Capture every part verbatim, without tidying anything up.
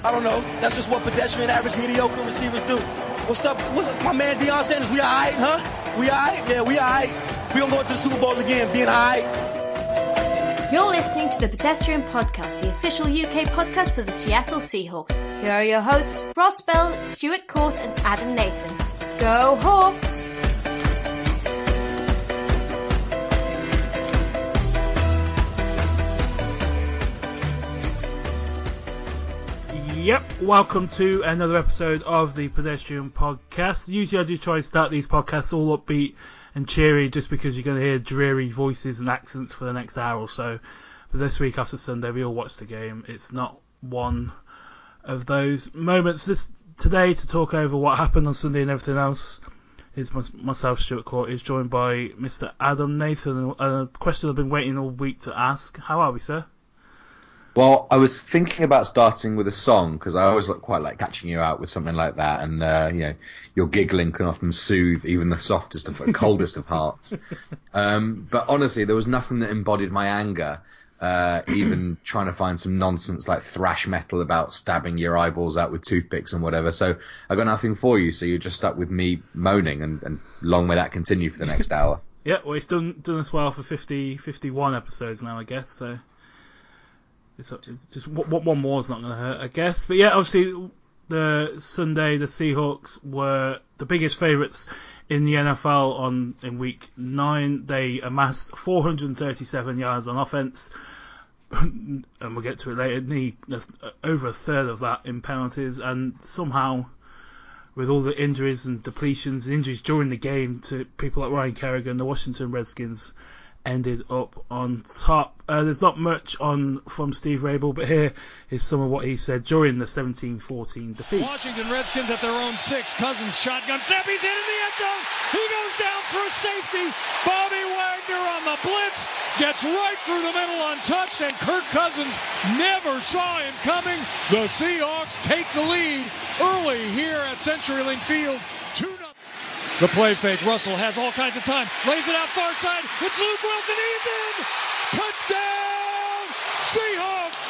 I don't know. That's just what pedestrian, average, mediocre receivers do. What's up? What's up? My man Deion Sanders, we all right, huh? We all right? Yeah, we all right. We gonna go to the Super Bowl again, being all right. You're listening to the Pedestrian Podcast, the official U K podcast for the Seattle Seahawks. Here are your hosts, Ross Bell, Stuart Court and Adam Nathan. Go Hawks! Yep, welcome to another episode of the Pedestrian Podcast. Usually I do try and start these podcasts all upbeat and cheery just because you're going to hear dreary voices and accents for the next hour or so. But this week after Sunday we all watched the game. It's not one of those moments. This today to talk over what happened on Sunday and everything else is my, myself, Stuart Court, is joined by Mister Adam Nathan. A question I've been waiting all week to ask. How are we, sir? Well, I was thinking about starting with a song because I always look quite like catching you out with something like that, and uh, you know, your giggling can often soothe even the softest of, coldest of hearts. Um, but honestly, there was nothing that embodied my anger. Uh, even trying to find some nonsense like thrash metal about stabbing your eyeballs out with toothpicks and whatever. So I got nothing for you. So you're just stuck with me moaning, and, and long may that continue for the next hour. Yeah, well, it's done done us well for fifty, fifty-one episodes now, I guess. So. It's just what one more is not going to hurt, I guess. But yeah, obviously the Sunday the Seahawks were the biggest favourites in the N F L on in week nine. They amassed four hundred thirty-seven yards on offense, and we'll get to it later. Need over a third of that in penalties, and somehow with all the injuries and depletions, and injuries during the game to people like Ryan Kerrigan, the Washington Redskins ended up on top. Uh, there's not much on from Steve Rabel, but here is some of what he said during the seventeen fourteen defeat. Washington Redskins at their own six. Cousins shotgun snap. He's in in the end zone. He goes down for a safety. Bobby Wagner on the blitz gets right through the middle untouched, and Kirk Cousins never saw him coming. The Seahawks take the lead early here at CenturyLink Field. two nothing. The play fake. Russell has all kinds of time. Lays it out far side. It's Luke Wilson. He's in. Touchdown, Seahawks.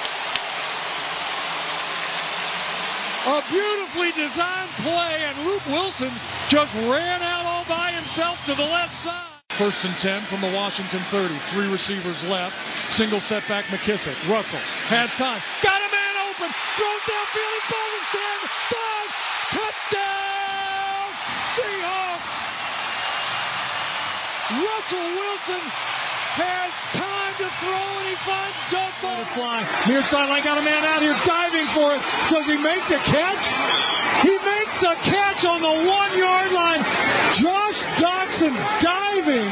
A beautifully designed play, and Luke Wilson just ran out all by himself to the left side. First and ten from the Washington thirty. Three receivers left. Single setback McKissick. Russell has time. Got a man open. Throws downfield. He's bowling. ten, five. Touchdown. Seahawks! Russell Wilson has time to throw, and he finds Doug Baldwin. Near sideline, got a man out here diving for it. Does he make the catch? He makes the catch on the one-yard line. Josh Doctson diving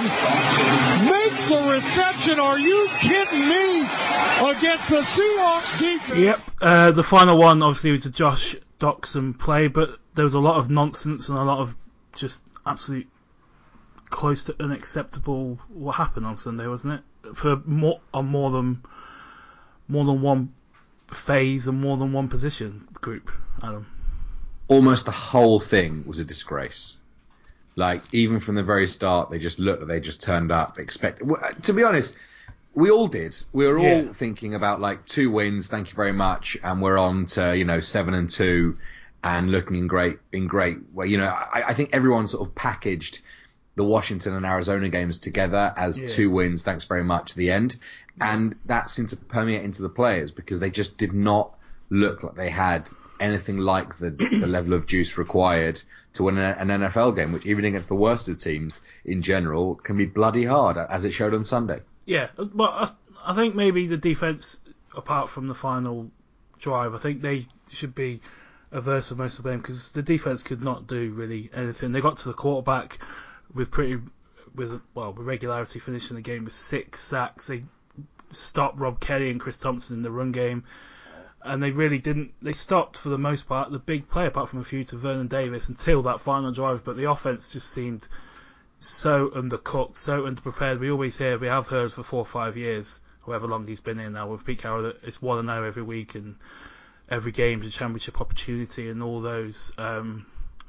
makes the reception. Are you kidding me? Against the Seahawks defense. Yep, uh, the final one obviously was a Josh Doctson play, but there was a lot of nonsense and a lot of just absolute close to unacceptable what happened on Sunday, wasn't it? For more on more than more than one phase and more than one position group, Adam. Almost the whole thing was a disgrace. Like, even from the very start, they just looked like they just turned up. Expect to be honest, we all did. We were all yeah. thinking about like two wins, thank you very much, and we're on to you know seven and two. And looking in great, in great way. You know, I, I think everyone sort of packaged the Washington and Arizona games together as yeah. two wins, thanks very much, at the end. And that seemed to permeate into the players because they just did not look like they had anything like the, the level of juice required to win an N F L game, which even against the worst of teams in general can be bloody hard, as it showed on Sunday. Yeah, but I, I think maybe the defense, apart from the final drive, I think they should be averse of most of them because the defense could not do really anything. They got to the quarterback with pretty with well with regularity, finishing the game with six sacks. They stopped Rob Kelly and Chris Thompson in the run game, and they really didn't. They stopped for the most part the big play, apart from a few to Vernon Davis, until that final drive. But the offense just seemed so undercooked, so underprepared. We always hear, we have heard for four or five years, however long he's been in now with Pete Carroll, that it's one and zero every week and every game's a championship opportunity and all those um,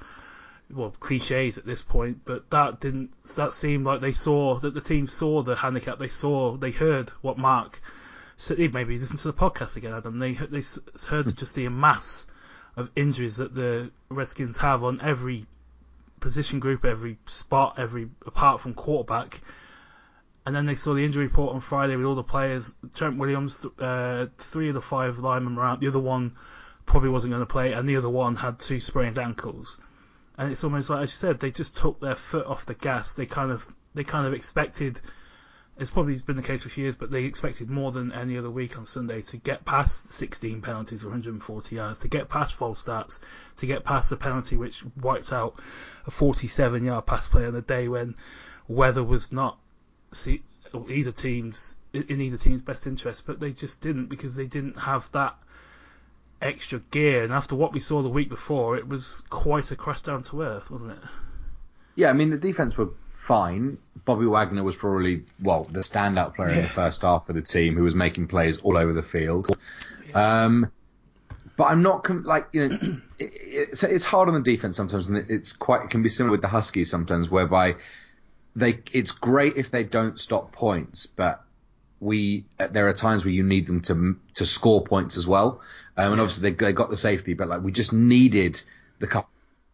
well cliches at this point. But that didn't. That seemed like they saw that the team saw the handicap. They saw, they heard what Mark so maybe listen to the podcast again, Adam. They they heard just the mass of injuries that the Redskins have on every position group, every spot, every apart from quarterback. And then they saw the injury report on Friday with all the players. Trent Williams, uh, three of the five linemen were out. The other one probably wasn't going to play, and the other one had two sprained ankles. And it's almost like, as you said, they just took their foot off the gas. They kind of, they kind of expected. It's probably been the case for a few years, but they expected more than any other week on Sunday to get past sixteen penalties or one hundred forty yards, to get past false starts, to get past the penalty which wiped out a forty-seven yard pass play on a day when weather was not see, either team's in either team's best interest. But they just didn't, because they didn't have that extra gear. And after what we saw the week before, it was quite a crash down to earth, wasn't it? Yeah, I mean, the defense were fine. Bobby Wagner was probably, well, the standout player yeah. in the first half for the team, who was making plays all over the field. Yeah. Um, but I'm not com- like you know, it, it's it's hard on the defense sometimes, and it's quite it can be similar with the Huskies sometimes, whereby they it's great if they don't stop points, but we there are times where you need them to to score points as well. Um, and yeah. obviously they they got the safety, but like we just needed the couple.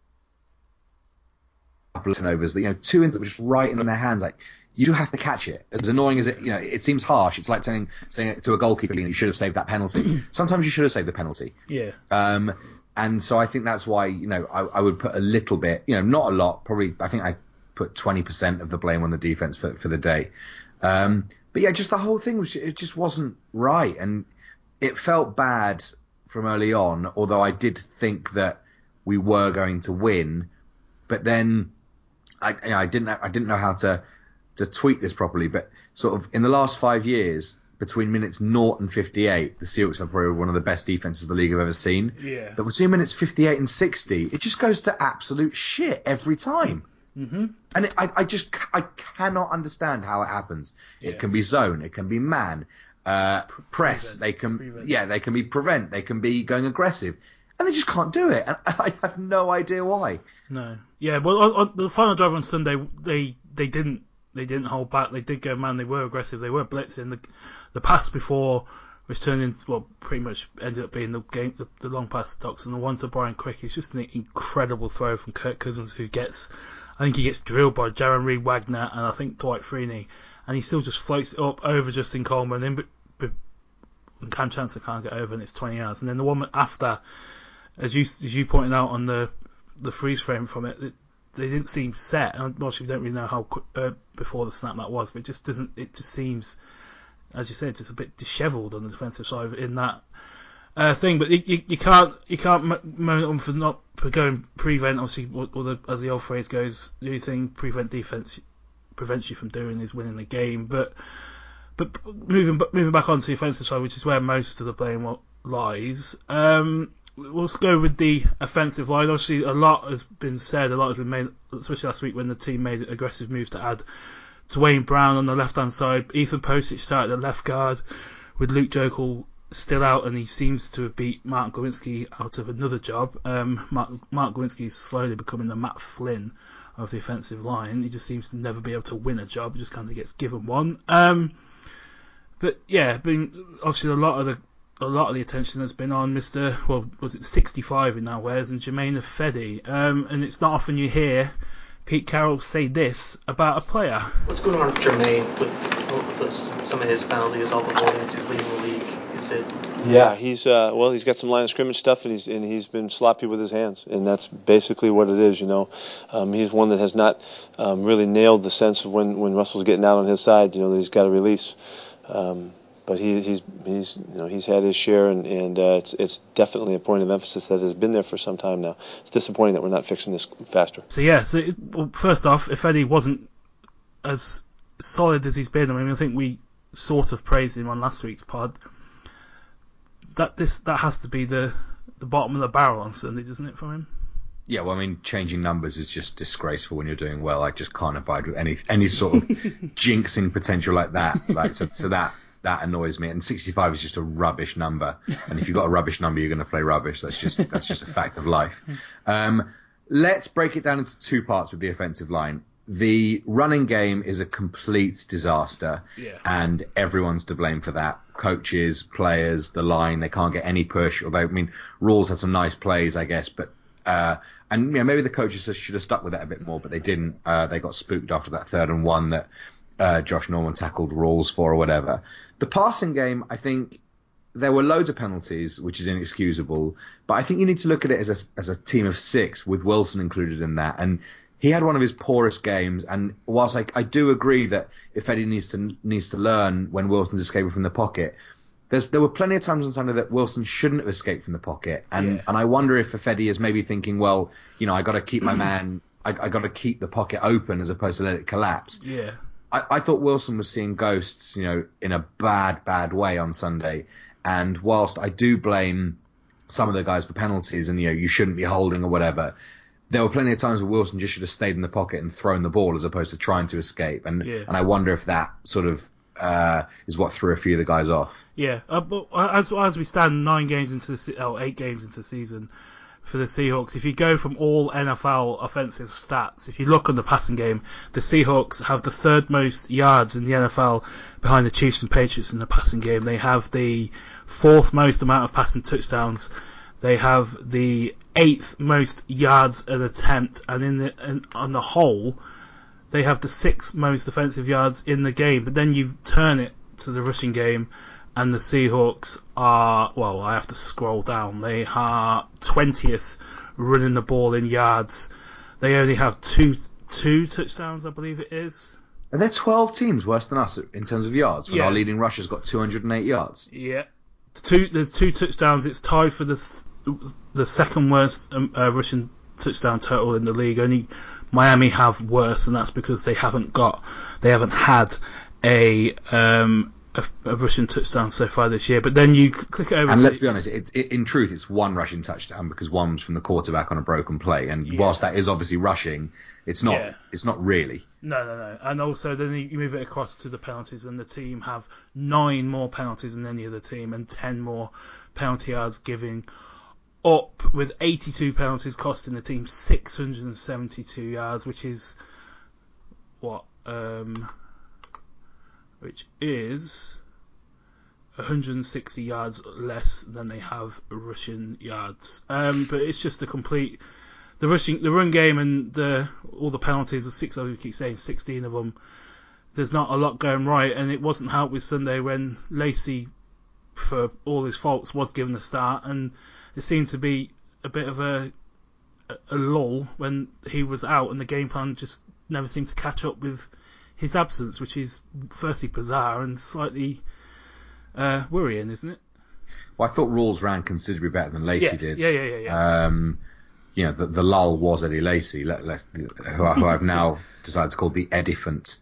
couple of turnovers, you know, two in that were just right in their hands. Like, you do have to catch it. As annoying as it, you know, it seems harsh. It's like telling, saying it to a goalkeeper, you know, you should have saved that penalty. Sometimes you should have saved the penalty. Yeah. Um, and so I think that's why, you know, I, I would put a little bit, you know, not a lot, probably, I think I put twenty percent of the blame on the defense for, for the day. Um, but yeah, just the whole thing was, it just wasn't right. And it felt bad from early on, although I did think that we were going to win. But then, I, you know, I didn't I didn't know how to, to tweet this properly, but sort of in the last five years, between minutes zero and fifty-eight, the Seahawks are probably one of the best defenses the league have ever seen. Yeah. But between minutes fifty-eight and sixty, it just goes to absolute shit every time. Mm-hmm. And it, I, I just I cannot understand how it happens. Yeah. It can be zone, it can be man, uh, press, Prevent. they can Prevent. yeah, they can be prevent, they can be going aggressive. And they just can't do it. And I have no idea why. No. Yeah, well, on, on the final drive on Sunday, they they didn't they didn't hold back. They did go man. They were aggressive. They were blitzing. The the pass before, which turned into, well, pretty much ended up being the game, the, the long pass to Dox, and the one to Brian Quick is just an incredible throw from Kirk Cousins, who gets, I think he gets drilled by Jaron Reed Wagner and I think Dwight Freeney, and he still just floats it up over Justin Coleman, and, and Cam Chancellor can't get over, and it's twenty yards. And then the one after, as you as you pointed out on the the freeze frame from it, it they didn't seem set. And obviously, we don't really know how uh, before the snap that was, but it just doesn't. It just seems, as you said, just a bit dishevelled on the defensive side in that uh, thing. But you, you, you can't you can't moan at them for not for going prevent. Obviously, or the, as the old phrase goes, the only thing prevent defense prevents you from doing is winning the game. But but moving moving back onto the offensive side, which is where most of the blame lies. Um, We'll go with the offensive line. Obviously, a lot has been said, a lot has been made, especially last week when the team made aggressive moves to add Dwayne Brown on the left-hand side. Ethan Posich started at left guard with Luke Jokel still out, and he seems to have beat Mark Glowinski out of another job. Um, Mark, Mark Glowinski is slowly becoming the Matt Flynn of the offensive line. He just seems to never be able to win a job. He just kind of gets given one. Um, but yeah, been obviously a lot of the A lot of the attention has been on Mister Well, was it sixty-five he now wears, and Jermaine Ifedi. Um, and it's not often you hear Pete Carroll say this about a player. What's going on with Jermaine with, with some of his penalties, all the holdings he's leading the league? Is it? Yeah, he's uh, well, he's got some line of scrimmage stuff, and he's and he's been sloppy with his hands, and that's basically what it is. You know, um, he's one that has not um, really nailed the sense of when when Russell's getting out on his side. You know, that he's got to release. Um, But he, he's he's you know he's had his share, and and uh, it's it's definitely a point of emphasis that has been there for some time now. It's disappointing that we're not fixing this faster. So yeah, so it, well, first off, if Eddie wasn't as solid as he's been, I mean, I think we sort of praised him on last week's pod. That this that has to be the the bottom of the barrel on Sunday, doesn't it, for him? Yeah, well, I mean, changing numbers is just disgraceful when you're doing well. I just can't abide with any any sort of jinxing potential like that. Like so, so that. That annoys me, and sixty-five is just a rubbish number. And if you've got a rubbish number, you're going to play rubbish. That's just that's just a fact of life. Um, let's break it down into two parts with the offensive line. the running game is a complete disaster, yeah. and everyone's to blame for that. Coaches, players, the line, they can't get any push. Although, I mean, Rawls had some nice plays, I guess, but uh, and you know, maybe the coaches should have stuck with it a bit more, but they didn't. Uh, they got spooked after that third and one that uh, Josh Norman tackled Rawls for or whatever. The passing game, I think. There were loads of penalties, which is inexcusable, but I think you need to look at it as a, as a team of six, with Wilson included in that. And he had one of his poorest games. And whilst I, I do agree that if Eddie needs to needs to learn when Wilson's escaping from the pocket, there's, there were plenty of times on Sunday that Wilson shouldn't have escaped from the pocket. And yeah. and I wonder if Fedi is maybe thinking, well, you know, I got to keep my man, I, I got to keep the pocket open as opposed to let it collapse. Yeah. I, I thought Wilson was seeing ghosts, you know, in a bad, bad way on Sunday. And whilst I do blame some of the guys for penalties and, you know, you shouldn't be holding or whatever, there were plenty of times where Wilson just should have stayed in the pocket and thrown the ball as opposed to trying to escape. And yeah. and I wonder if that sort of uh, is what threw a few of the guys off. Yeah, uh, but as as we stand nine games into the se- oh, eight games into the season for the Seahawks, if you go from all N F L offensive stats, if you look on the passing game, the Seahawks have the third most yards in the N F L behind the Chiefs and Patriots in the passing game. They have the fourth most amount of passing touchdowns. They have the eighth most yards an attempt, and in the in, on the whole, they have the sixth most offensive yards in the game. But then you turn it to the rushing game, and the Seahawks are, well, I have to scroll down. They are twentieth running the ball in yards. They only have two two touchdowns, I believe it is. Are there twelve teams worse than us in terms of yards when yeah. our leading rusher's got two hundred eight yards? Yeah. Two, there's two touchdowns. It's tied for the th- the second worst um, uh, rushing touchdown total in the league. Only Miami have worse, and that's because they haven't got, they haven't had a um, a, a rushing touchdown so far this year. But then you click it over. And to, let's be honest, it, it, in truth, it's one rushing touchdown because one's from the quarterback on a broken play. And yeah. whilst that is obviously rushing, it's not. Yeah. It's not really. No, no, no. And also, then you move it across to the penalties, and the team have nine more penalties than any other team, and ten more penalty yards giving up, with eighty-two penalties costing the team six hundred seventy-two yards, which is what, um, which is one hundred sixty yards less than they have rushing yards. Um, but it's just a complete. The rushing, the run game, and the all the penalties. The six, I keep saying sixteen of them. There's not a lot going right, and it wasn't helped with Sunday when Lacey, for all his faults, was given a start, and it seemed to be a bit of a a lull when he was out, and the game plan just never seemed to catch up with his absence, which is firstly bizarre and slightly uh, worrying, isn't it? Well, I thought Rawls ran considerably better than Lacey yeah. did. Yeah, yeah, yeah, yeah. Um, you know, the, the lull was Eddie Lacey, let, let, who, who I've now decided to call the Ediphant.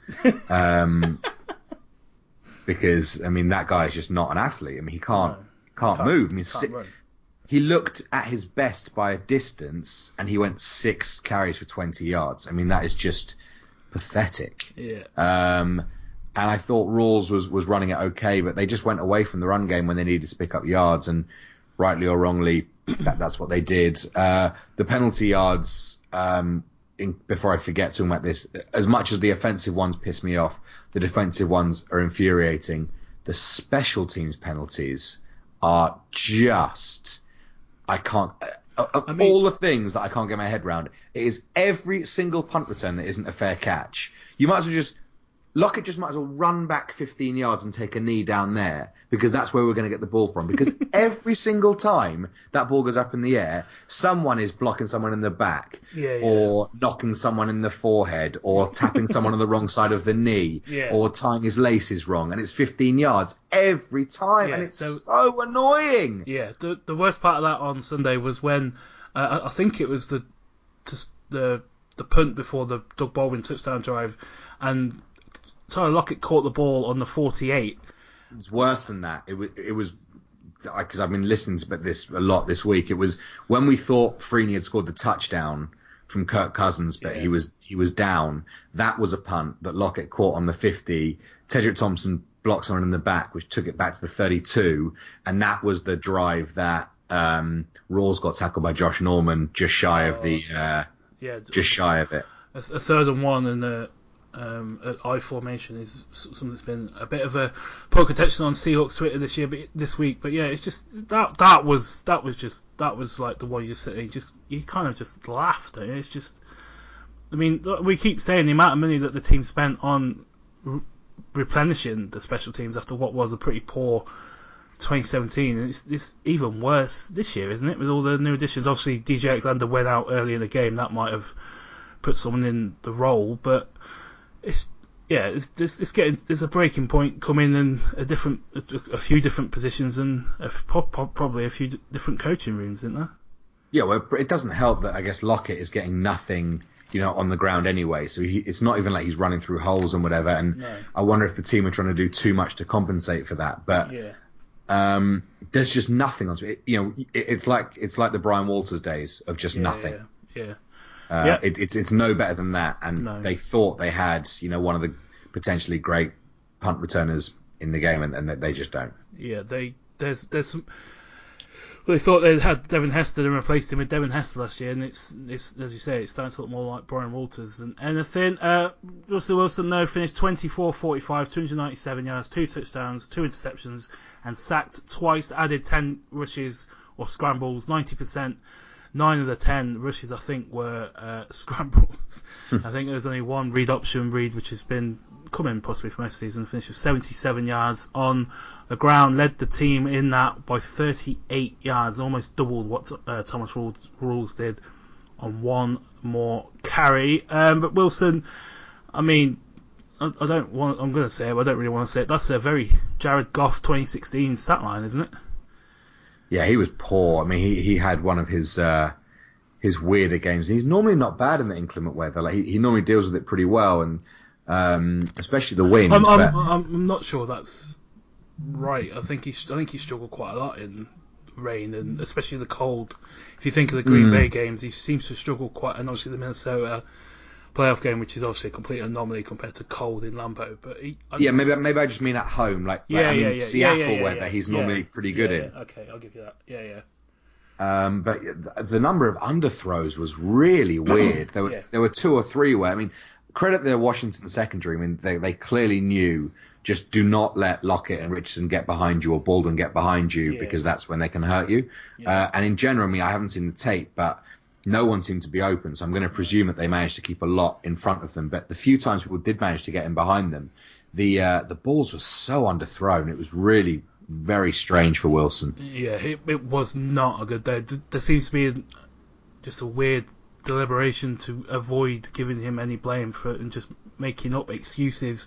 Um, because, I mean, that guy is just not an athlete. I mean, he can't No, can't, can't move. I mean, can't si- run. he looked at his best by a distance, and he went six carries for twenty yards. I mean, that is just pathetic. Yeah. Um, and I thought Rawls was, was running it okay, but they just went away from the run game when they needed to pick up yards, and rightly or wrongly, that, that's what they did. Uh, the penalty yards, um, in, before I forget talking about this, as much as the offensive ones piss me off, the defensive ones are infuriating. The special teams penalties are just, I can't, uh, of I mean, all the things that I can't get my head around, it is every single punt return that isn't a fair catch. You might as well just, Lockett just might as well run back fifteen yards and take a knee down there, because that's where we're going to get the ball from. Because every single time that ball goes up in the air, someone is blocking someone in the back, Yeah, yeah. or knocking someone in the forehead, or tapping someone on the wrong side of the knee, Yeah. or tying his laces wrong, and it's fifteen yards every time, Yeah, and it's so- so annoying. Yeah, the the worst part of that on Sunday was when uh, I think it was the just the the punt before the Doug Baldwin touchdown drive, and Tyler Lockett caught the ball on the forty-eight. It was worse than that. It was, it was, because I've been listening to this a lot this week. It was when we thought Freeney had scored the touchdown from Kirk Cousins, but Yeah. he was he was down. That was a punt that Lockett caught on the fifty. Tedrick Thompson blocked someone in the back, which took it back to the thirty-two, and that was the drive that um, Rawls got tackled by Josh Norman just shy of the uh, Yeah, just shy of it. a, a third and one and a um, an I formation is something that's been a bit of a poke attention on Seahawks Twitter this year, but this week. But yeah, it's just that that was that was just that was like the one you just you just you kind of just laughed at. It's just, I mean, we keep saying the amount of money that the team spent on re- replenishing the special teams after what was a pretty poor twenty seventeen, and it's, it's even worse this year, isn't it? With all the new additions, obviously D J Alexander went out early in the game, that might have put someone in the role, but it's yeah, it's, it's, it's getting there's a breaking point coming in a different, a, a few different positions and a, probably a few d- different coaching rooms, isn't there? Yeah, well, it doesn't help that I guess Lockett is getting nothing, you know, on the ground anyway. So he, it's not even like he's running through holes and whatever. And no. I wonder if the team are trying to do too much to compensate for that. But yeah. um, there's just nothing on it. You know, it, it's like it's like the Brian Walters days of just yeah, nothing. Yeah. yeah. Uh, yeah. it, it's it's no better than that. And no. they thought they had, you know, one of the potentially great punt returners in the game, and, and they just don't. Yeah, they there's there's some. Well, they thought they had Devin Hester and replaced him with Devin Hester last year, and it's it's as you say, it's starting to look more like Brian Walters than anything. Uh, Russell Wilson, though, finished twenty-four forty-five, two hundred ninety-seven yards, two touchdowns, two interceptions, and sacked twice. Added ten rushes or scrambles, ninety percent. Nine of the ten rushes, I think, were uh, scrambles. I think there's only one read option read, which has been coming possibly for most of the season. Finished with seventy-seven yards on the ground. Led the team in that by thirty-eight yards, almost doubled what uh, Thomas Rules, Rules did on one more carry. Um, but Wilson, I mean, I, I don't want. I'm going to say it, but I don't really want to say it. That's a very Jared Goff twenty sixteen stat line, isn't it? Yeah, he was poor. I mean, he, he had one of his uh, his weirder games. He's normally not bad in the inclement weather. Like he, he normally deals with it pretty well, and um, especially the wind. I'm, I'm, but... I'm not sure that's right. I think he I think he struggled quite a lot in rain and especially the cold. If you think of the Green mm. Bay games, he seems to struggle quite. And obviously the Minnesota playoff game, which is obviously a complete anomaly compared to cold in Lambeau. But he, yeah, maybe maybe I just mean at home, like, yeah, like I mean yeah, yeah, Seattle yeah, yeah, yeah, weather. yeah, He's yeah, normally pretty good yeah, in. Yeah, okay, I'll give you that. Yeah, yeah. Um, but the number of underthrows was really weird. There were yeah. there were two or three where I mean, credit their Washington secondary. I mean, they they clearly knew just do not let Lockett and Richardson get behind you or Baldwin get behind you yeah. because that's when they can hurt you. Yeah. Uh, and in general, I mean, I haven't seen the tape, but no one seemed to be open, so I'm going to presume that they managed to keep a lot in front of them. But the few times people did manage to get in behind them, the uh, the balls were so underthrown. It was really very strange for Wilson. Yeah, it, it was not a good day. There seems to be just a weird deliberation to avoid giving him any blame for it and just making up excuses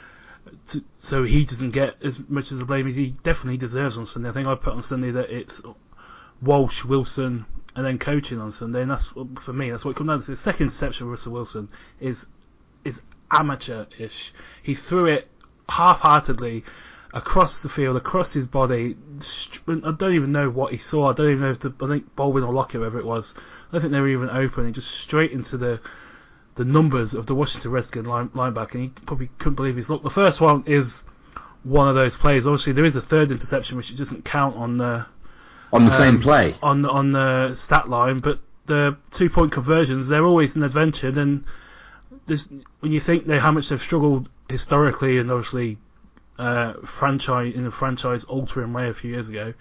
to, so he doesn't get as much of the blame as he definitely deserves on Sunday. I think I put on Sunday that it's Walsh, Wilson, and then coaching on Sunday, and that's for me. That's what it comes down to. The second interception of Russell Wilson is is amateur-ish. He threw it half-heartedly across the field, across his body. I don't even know what he saw. I don't even know if the, I think Baldwin or Lockett, whoever it was, I don't think they were even open. He just straight into the the numbers of the Washington Redskins line, linebacker, and he probably couldn't believe his luck. The first one is one of those plays. Obviously, there is a third interception, which it doesn't count on the on the um, same play on on the stat line, but the two point conversions, they're always an adventure. Then this, when you think they how much they've struggled historically, and obviously uh, franchise in a franchise altering way a few years ago,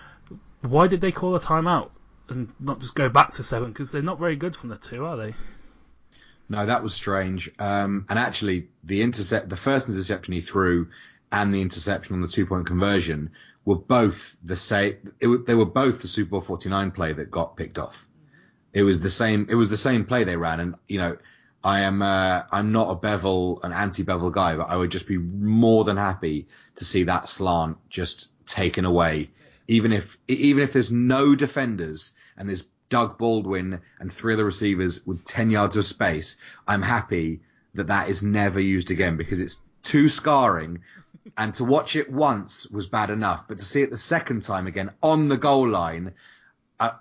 why did they call a timeout and not just go back to seven? Because they're not very good from the two, are they? No, that was strange. Um, and actually, the intercept, the first interception he threw, and the interception on the two-point conversion were both the same. It, they were both the Super Bowl forty-nine play that got picked off. It was the same. It was the same play they ran, and you know, I am uh, I'm not a bevel, an anti-bevel guy, but I would just be more than happy to see that slant just taken away, even if even if there's no defenders and there's Doug Baldwin and three other receivers with ten yards of space. I'm happy that that is never used again because it's too scarring. And to watch it once was bad enough, but to see it the second time again on the goal line, uh,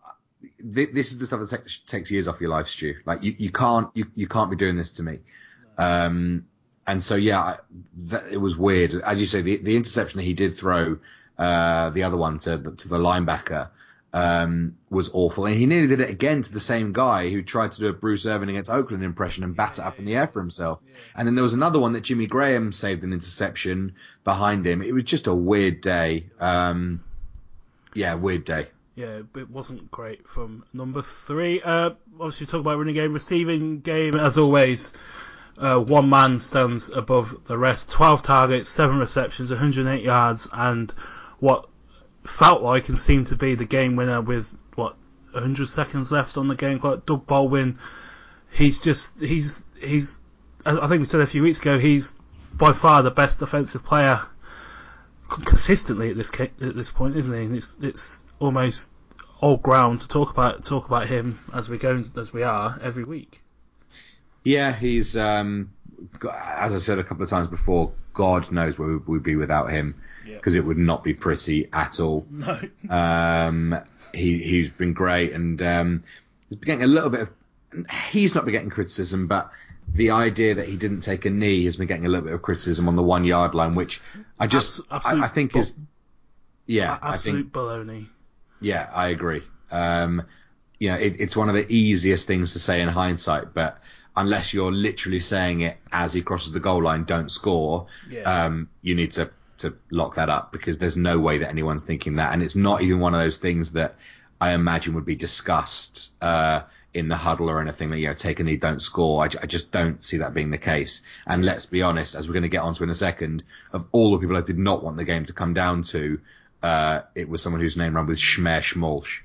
th- this is the stuff that te- takes years off your life, Stu. Like you, you can't, you, you can't be doing this to me. Um, and so yeah, that, it was weird. As you say, the, the interception that he did throw, uh, the other one to to the linebacker. um, was awful. And he nearly did it again to the same guy who tried to do a Bruce Irvin against Oakland impression and bat it up in the air for himself. Yeah. And then there was another one that Jimmy Graham saved an interception behind him. It was just a weird day. Um, yeah, weird day. Yeah, it wasn't great from number three. Uh, obviously, talk about running game, receiving game, as always. Uh, one man stands above the rest. twelve targets, seven receptions, one hundred eight yards, and what felt like and seemed to be the game winner with, what, one hundred seconds left on the game clock. Doug Baldwin, he's just, he's, he's, I think we said a few weeks ago, he's by far the best defensive player consistently at this at this point, isn't he? And it's, it's almost old ground to talk about talk about him as we go as we are every week. Yeah, he's um, as I said a couple of times before, God knows where we'd be without him, because yep. It would not be pretty at all. No. um, he he's been great, and um, he's been getting a little bit of. He's not been getting criticism, but the idea that he didn't take a knee has been getting a little bit of criticism on the one yard line, which I just I, I think is yeah absolute I think, baloney. Yeah, I agree. Um, you know, it, it's one of the easiest things to say in hindsight, but unless you're literally saying it as he crosses the goal line, don't score, yeah. um, you need to, to lock that up, because there's no way that anyone's thinking that. And it's not even one of those things that I imagine would be discussed uh, in the huddle or anything, that, you know, take a knee, don't score. I, I just don't see that being the case. And let's be honest, as we're going to get onto in a second, of all the people I did not want the game to come down to, Uh, it was someone whose name ran with Schmer Schmolch.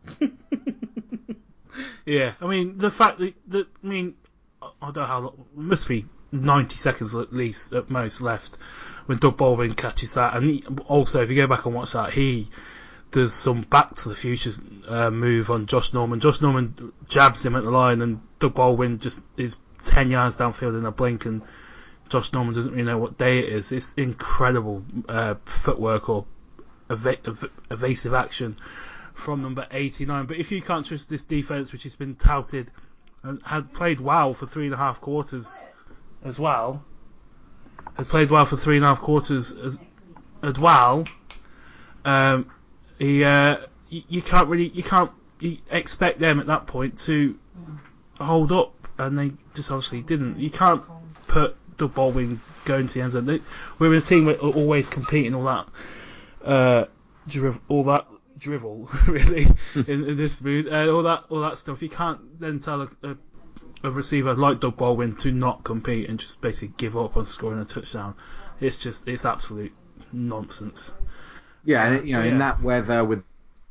Yeah, I mean, the fact that, that, I mean, I don't know how long, it must be ninety seconds at least, at most, left when Doug Baldwin catches that. And he, also, if you go back and watch that, he does some Back to the Future uh, move on Josh Norman. Josh Norman jabs him at the line, and Doug Baldwin just is ten yards downfield in a blink, and Josh Norman doesn't really know what day it is. It's incredible uh, footwork or Ev- ev- evasive action from number eighty-nine. But if you can't trust this defense, which has been touted and had played well for three and a half quarters as well, had played well for three and a half quarters as, as well, um, he, uh, you, you can't really, you can't you expect them at that point to hold up, and they just obviously didn't. You can't put Doug Baldwin going to the end zone. We're in a team that are always competing all that. Uh, driv- all that drivel really in, in this mood, and uh, all that all that stuff. You can't then tell a, a, a receiver like Doug Baldwin to not compete and just basically give up on scoring a touchdown. It's just it's absolute nonsense. Yeah, and you know, yeah. in that weather with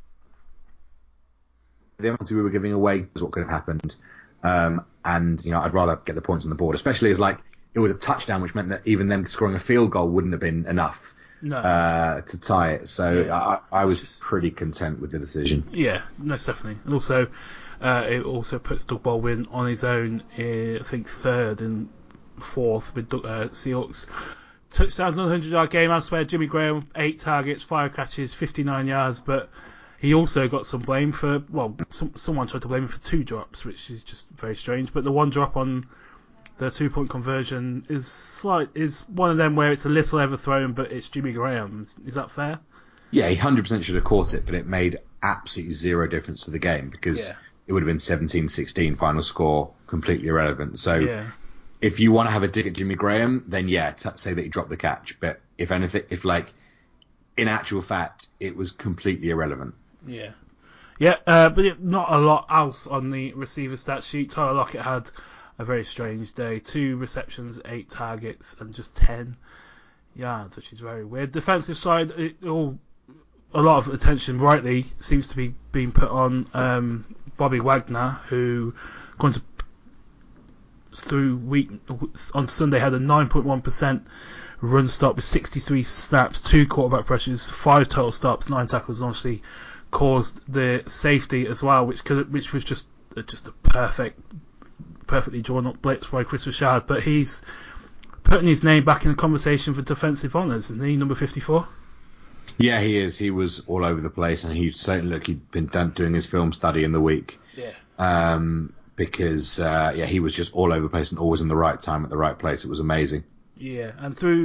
the amount we were giving away was what could have happened. Um, and you know, I'd rather get the points on the board, especially as like it was a touchdown, which meant that even them scoring a field goal wouldn't have been enough. No. Uh, to tie it, so yeah. I, I was just pretty content with the decision. Yeah, no, definitely, and also uh, it also puts Doug Baldwin on his own. Uh, I think third and fourth with uh, Seahawks touchdowns on a hundred-yard game. Elsewhere, Jimmy Graham eight targets, five catches, fifty-nine yards, but he also got some blame for well, some, someone tried to blame him for two drops, which is just very strange. But the one drop on the two-point conversion is slight is one of them where it's a little overthrown, but it's Jimmy Graham. Is that fair? Yeah, he one hundred percent should have caught it, but it made absolutely zero difference to the game, because yeah. it would have been seventeen sixteen final score, completely irrelevant. So yeah. if you want to have a dig at Jimmy Graham, then yeah, t- say that he dropped the catch. But if anything, if like in actual fact, it was completely irrelevant. Yeah. Yeah, uh, but it, not a lot else on the receiver stat sheet. Tyler Lockett had a very strange day. Two receptions, eight targets, and just ten yards, which is very weird. Defensive side, it, all a lot of attention, rightly, seems to be being put on um, Bobby Wagner, who, going to through week on Sunday, had a nine point one percent run stop with sixty-three snaps, two quarterback pressures, five total stops, nine tackles, and obviously caused the safety as well, which could, which was just just a perfect. perfectly drawn up blitz by Chris Richard, but he's putting his name back in the conversation for defensive honours, isn't he, number fifty-four? Yeah, he is. He was all over the place, and he certainly looked he'd been done, doing his film study in the week. Yeah. Um, because uh, yeah, he was just all over the place and always in the right time at the right place. It was amazing. Yeah, and through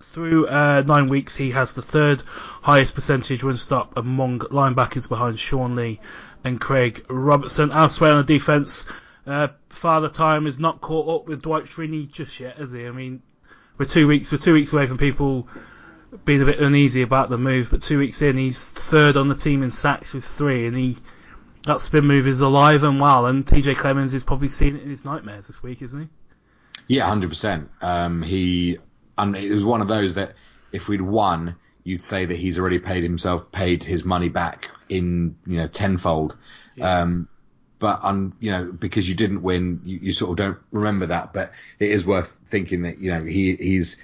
through uh, nine weeks, he has the third highest percentage run stop among linebackers behind Sean Lee and Craig Robertson. Elsewhere on the defence, uh, Father Time is not caught up with Dwight Freeney just yet, is he? I mean, we're two weeks we're two weeks away from people being a bit uneasy about the move, but two weeks in, he's third on the team in sacks with three, and he that spin move is alive and well. And T J Clemens is probably seen it in his nightmares this week, isn't he? Yeah, one hundred percent. Um, he and it was one of those that if we'd won, you'd say that he's already paid himself, paid his money back in, you know, tenfold. Yeah. Um, but um, you know, because you didn't win, you, you sort of don't remember that. But it is worth thinking that, you know, he he's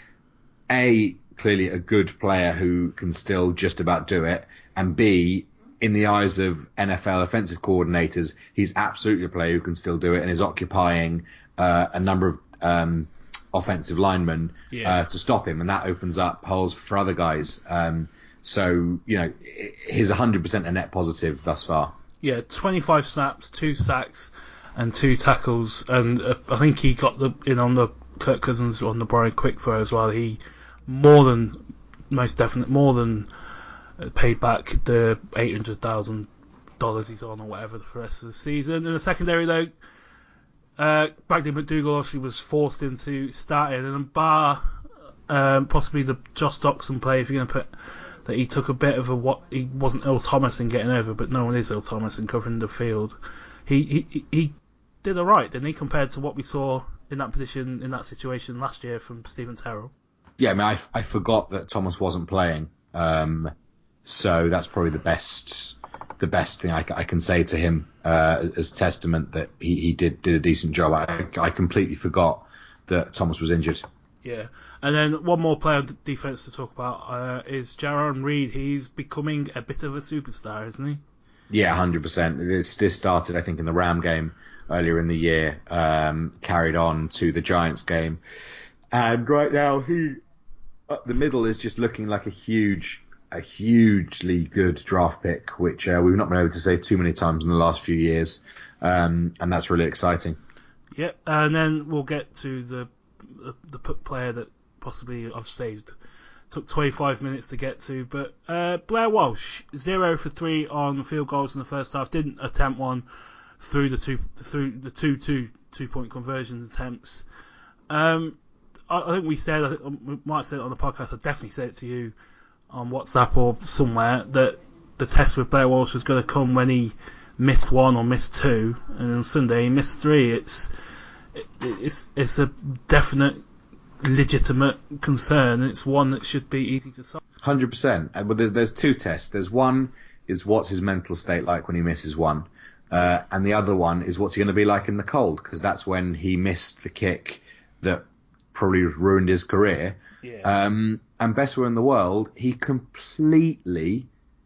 a clearly a good player who can still just about do it, and B, in the eyes of N F L offensive coordinators, he's absolutely a player who can still do it and is occupying uh, a number of um, offensive linemen yeah. uh, to stop him, and that opens up holes for other guys. Um, so, you know, he's one hundred percent a net positive thus far. Yeah, twenty-five snaps, two sacks, and two tackles, and uh, I think he got the in on the Kirk Cousins on the Brian Quick throw as well. He more than most definite more than paid back the eight hundred thousand dollars he's on or whatever for the rest of the season. In the secondary, though, uh, Bragdon McDougall obviously was forced into starting, and bar um, possibly the Josh Doxson play, if you're going to put that he took a bit of a what he wasn't Earl Thomas in getting over, but no one is Earl Thomas in covering the field. He he he did all right, didn't he, compared to what we saw in that position in that situation last year from Stephen Terrell? Yeah, I mean, I, I forgot that Thomas wasn't playing. Um, So that's probably the best, the best thing I, I can say to him uh, as testament that he, he did did a decent job. I, I completely forgot that Thomas was injured. Yeah, and then one more player on defense to talk about uh, is Jaron Reed. He's becoming a bit of a superstar, isn't he? Yeah, one hundred percent. This this started, I think, in the Ram game earlier in the year, um, carried on to the Giants game, and right now he up the middle is just looking like a huge. a hugely good draft pick, which uh, we've not been able to say too many times in the last few years, um, and that's really exciting. Yep, and then we'll get to the the, the player that possibly I've saved. Took twenty-five minutes to get to, but uh, Blair Walsh, zero for three on field goals in the first half. Didn't attempt one through the two through the two two two point conversion attempts. Um, I, I think we said, I think we might have said it on the podcast. I definitely said it to you on WhatsApp or somewhere that the test with Blair Walsh was going to come when he missed one or missed two, and on Sunday he missed three. It's it, it's it's a definite, legitimate concern. It's one that should be easy to solve. one hundred percent. But there's, there's two tests. There's one is what's his mental state like when he misses one, uh, and the other one is what's he going to be like in the cold, because that's when he missed the kick that probably ruined his career. Yeah. Um, and best player in the world, he completely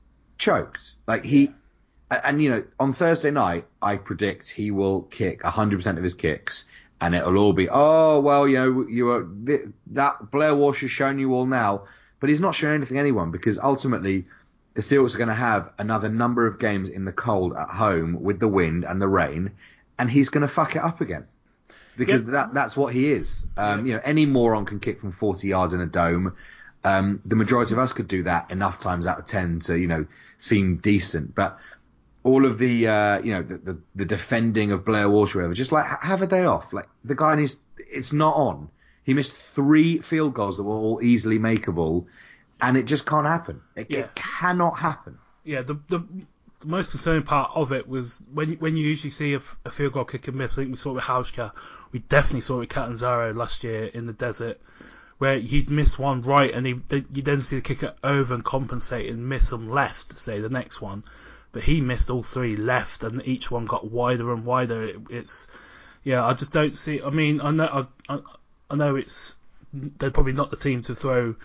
choked. Like he, yeah. and you know, on Thursday night, I predict he will kick one hundred percent of his kicks, and it'll all be, oh well, you know, you are that Blair Walsh has shown you all now, but he's not showing anything to anyone, because ultimately the Seahawks are going to have another number of games in the cold at home with the wind and the rain, and he's going to fuck it up again. Because yep. that that's what he is. Um, yep. You know, any moron can kick from forty yards in a dome. Um, the majority of us could do that enough times out of ten to, you know, seem decent. But all of the, uh, you know, the, the, the defending of Blair Walsh or whatever, just like have a day off. Like the guy needs, it's not on. He missed three field goals that were all easily makeable, and it just can't happen. It, yeah. it cannot happen. Yeah, the the. The most concerning part of it was when when you usually see a, a field goal kick and miss. I think we saw it with Hauschka. We definitely saw it with Catanzaro last year in the desert, where he'd miss one right and he you then see the kicker over and compensate and miss them left, say the next one. But he missed all three left, and each one got wider and wider. It, it's yeah, I just don't see. I mean, I know I, I know it's they're probably not the team to throw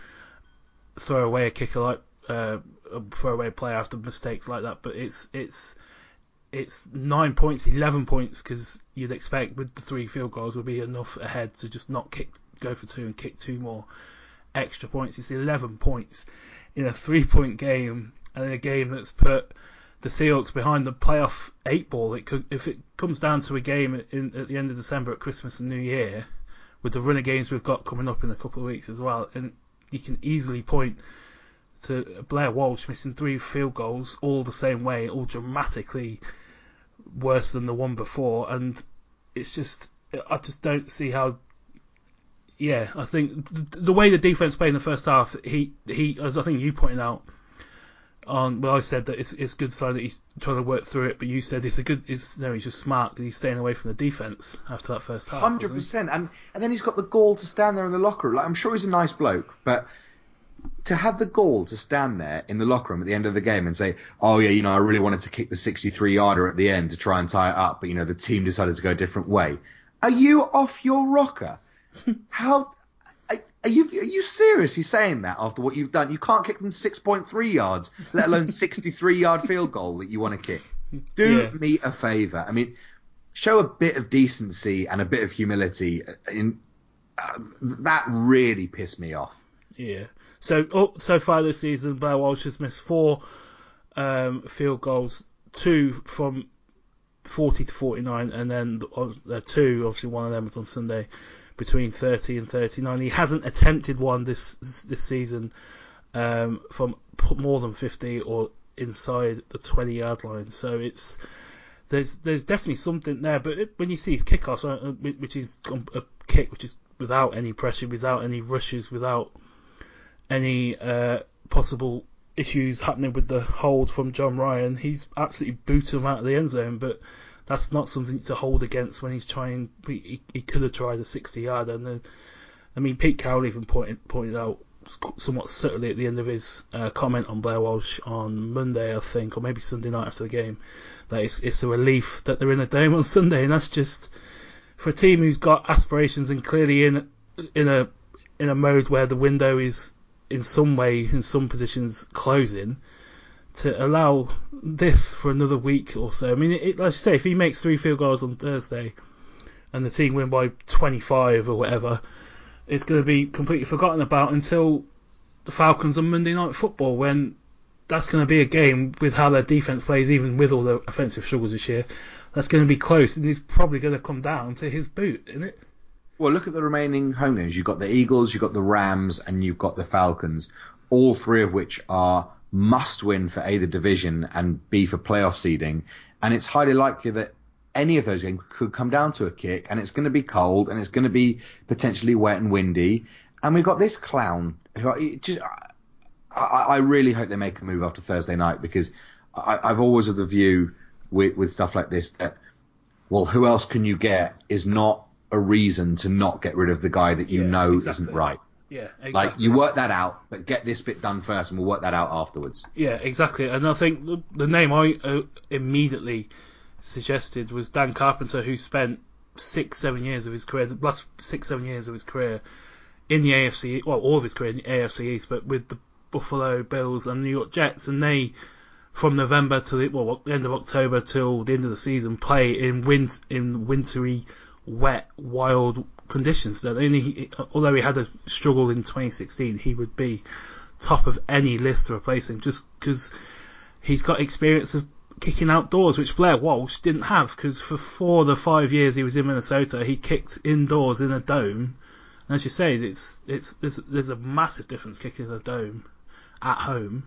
throw away a kicker like. Uh, a throwaway play after mistakes like that, but it's it's it's nine points, eleven points, because you'd expect with the three field goals would be enough ahead to just not kick, go for two and kick two more extra points. It's eleven points in a three point game, and in a game that's put the Seahawks behind the playoff eight ball. It could, if it comes down to a game in, at the end of December at Christmas and New Year, with the run of games we've got coming up in a couple of weeks as well, and you can easily point to Blair Walsh missing three field goals all the same way, all dramatically worse than the one before, and it's just I just don't see how. Yeah, I think the way the defense played in the first half, he he as I think you pointed out. On well, I said that it's it's a good sign that he's trying to work through it, but you said it's a good. It's no, he's just smart because he's staying away from the defense after that first half. Hundred percent, and and then he's got the gall to stand there in the locker room. Like, I'm sure he's a nice bloke, but to have the gall to stand there in the locker room at the end of the game and say, "Oh yeah, you know, I really wanted to kick the sixty-three yarder at the end to try and tie it up, but you know, the team decided to go a different way." Are you off your rocker? How? Are you, are you seriously saying that after what you've done? You can't kick them six point three yards, let alone sixty-three yard field goal that you want to kick. Do yeah. me a favour. I mean, show a bit of decency and a bit of humility. In, uh, that really pissed me off. Yeah. So oh, so far this season, Blair Walsh has missed four um, field goals, two from forty to forty-nine, and then uh, two, obviously one of them was on Sunday, between thirty and thirty-nine. He hasn't attempted one this this season um, from more than fifty or inside the twenty yard line. So it's there's there's definitely something there. But it, when you see his kickoffs, uh, which is a kick which is without any pressure, without any rushes, without any uh, possible issues happening with the hold from John Ryan, he's absolutely booted him out of the end zone. But that's not something to hold against when he's trying. He, he could have tried a sixty yarder. And then, I mean, Pete Carroll even pointed pointed out somewhat subtly at the end of his uh, comment on Blair Walsh on Monday, I think, or maybe Sunday night after the game, that it's, it's a relief that they're in a dome on Sunday, and that's just for a team who's got aspirations and clearly in in a in a mode where the window is in some way, in some positions, closing. To allow this for another week or so. I mean, it, it, let's say if he makes three field goals on Thursday and the team win by twenty-five or whatever, it's going to be completely forgotten about until the Falcons on Monday Night Football, when that's going to be a game with how their defense plays, even with all the offensive struggles this year. That's going to be close, and it's probably going to come down to his boot, isn't it? Well, look at the remaining home games. You've got the Eagles, you've got the Rams, and you've got the Falcons, all three of which are must win for A, the division, and B, for playoff seeding. And it's highly likely that any of those games could come down to a kick, and it's going to be cold, and it's going to be potentially wet and windy. And we've got this clown. Who just, I, I really hope they make a move after Thursday night, because I, I've always had the view with, with stuff like this that, well, who else can you get is not a reason to not get rid of the guy that you yeah, know exactly. isn't right. Yeah, exactly. Like, you work that out, but get this bit done first, and we'll work that out afterwards. Yeah, exactly. And I think the, the name I uh, immediately suggested was Dan Carpenter, who spent six, seven years of his career, the last six, seven years of his career in the A F C, well, all of his career in the A F C East, but with the Buffalo Bills and New York Jets, and they, from November to the, well, the end of October till the end of the season, play in wind in wintry, wet, wild conditions. That only, although he had a struggle in twenty sixteen, he would be top of any list to replace him, just because he's got experience of kicking outdoors, which Blair Walsh didn't have, because for four of the five years he was in Minnesota, he kicked indoors in a dome. And as you say, it's it's there's, there's a massive difference kicking in a dome at home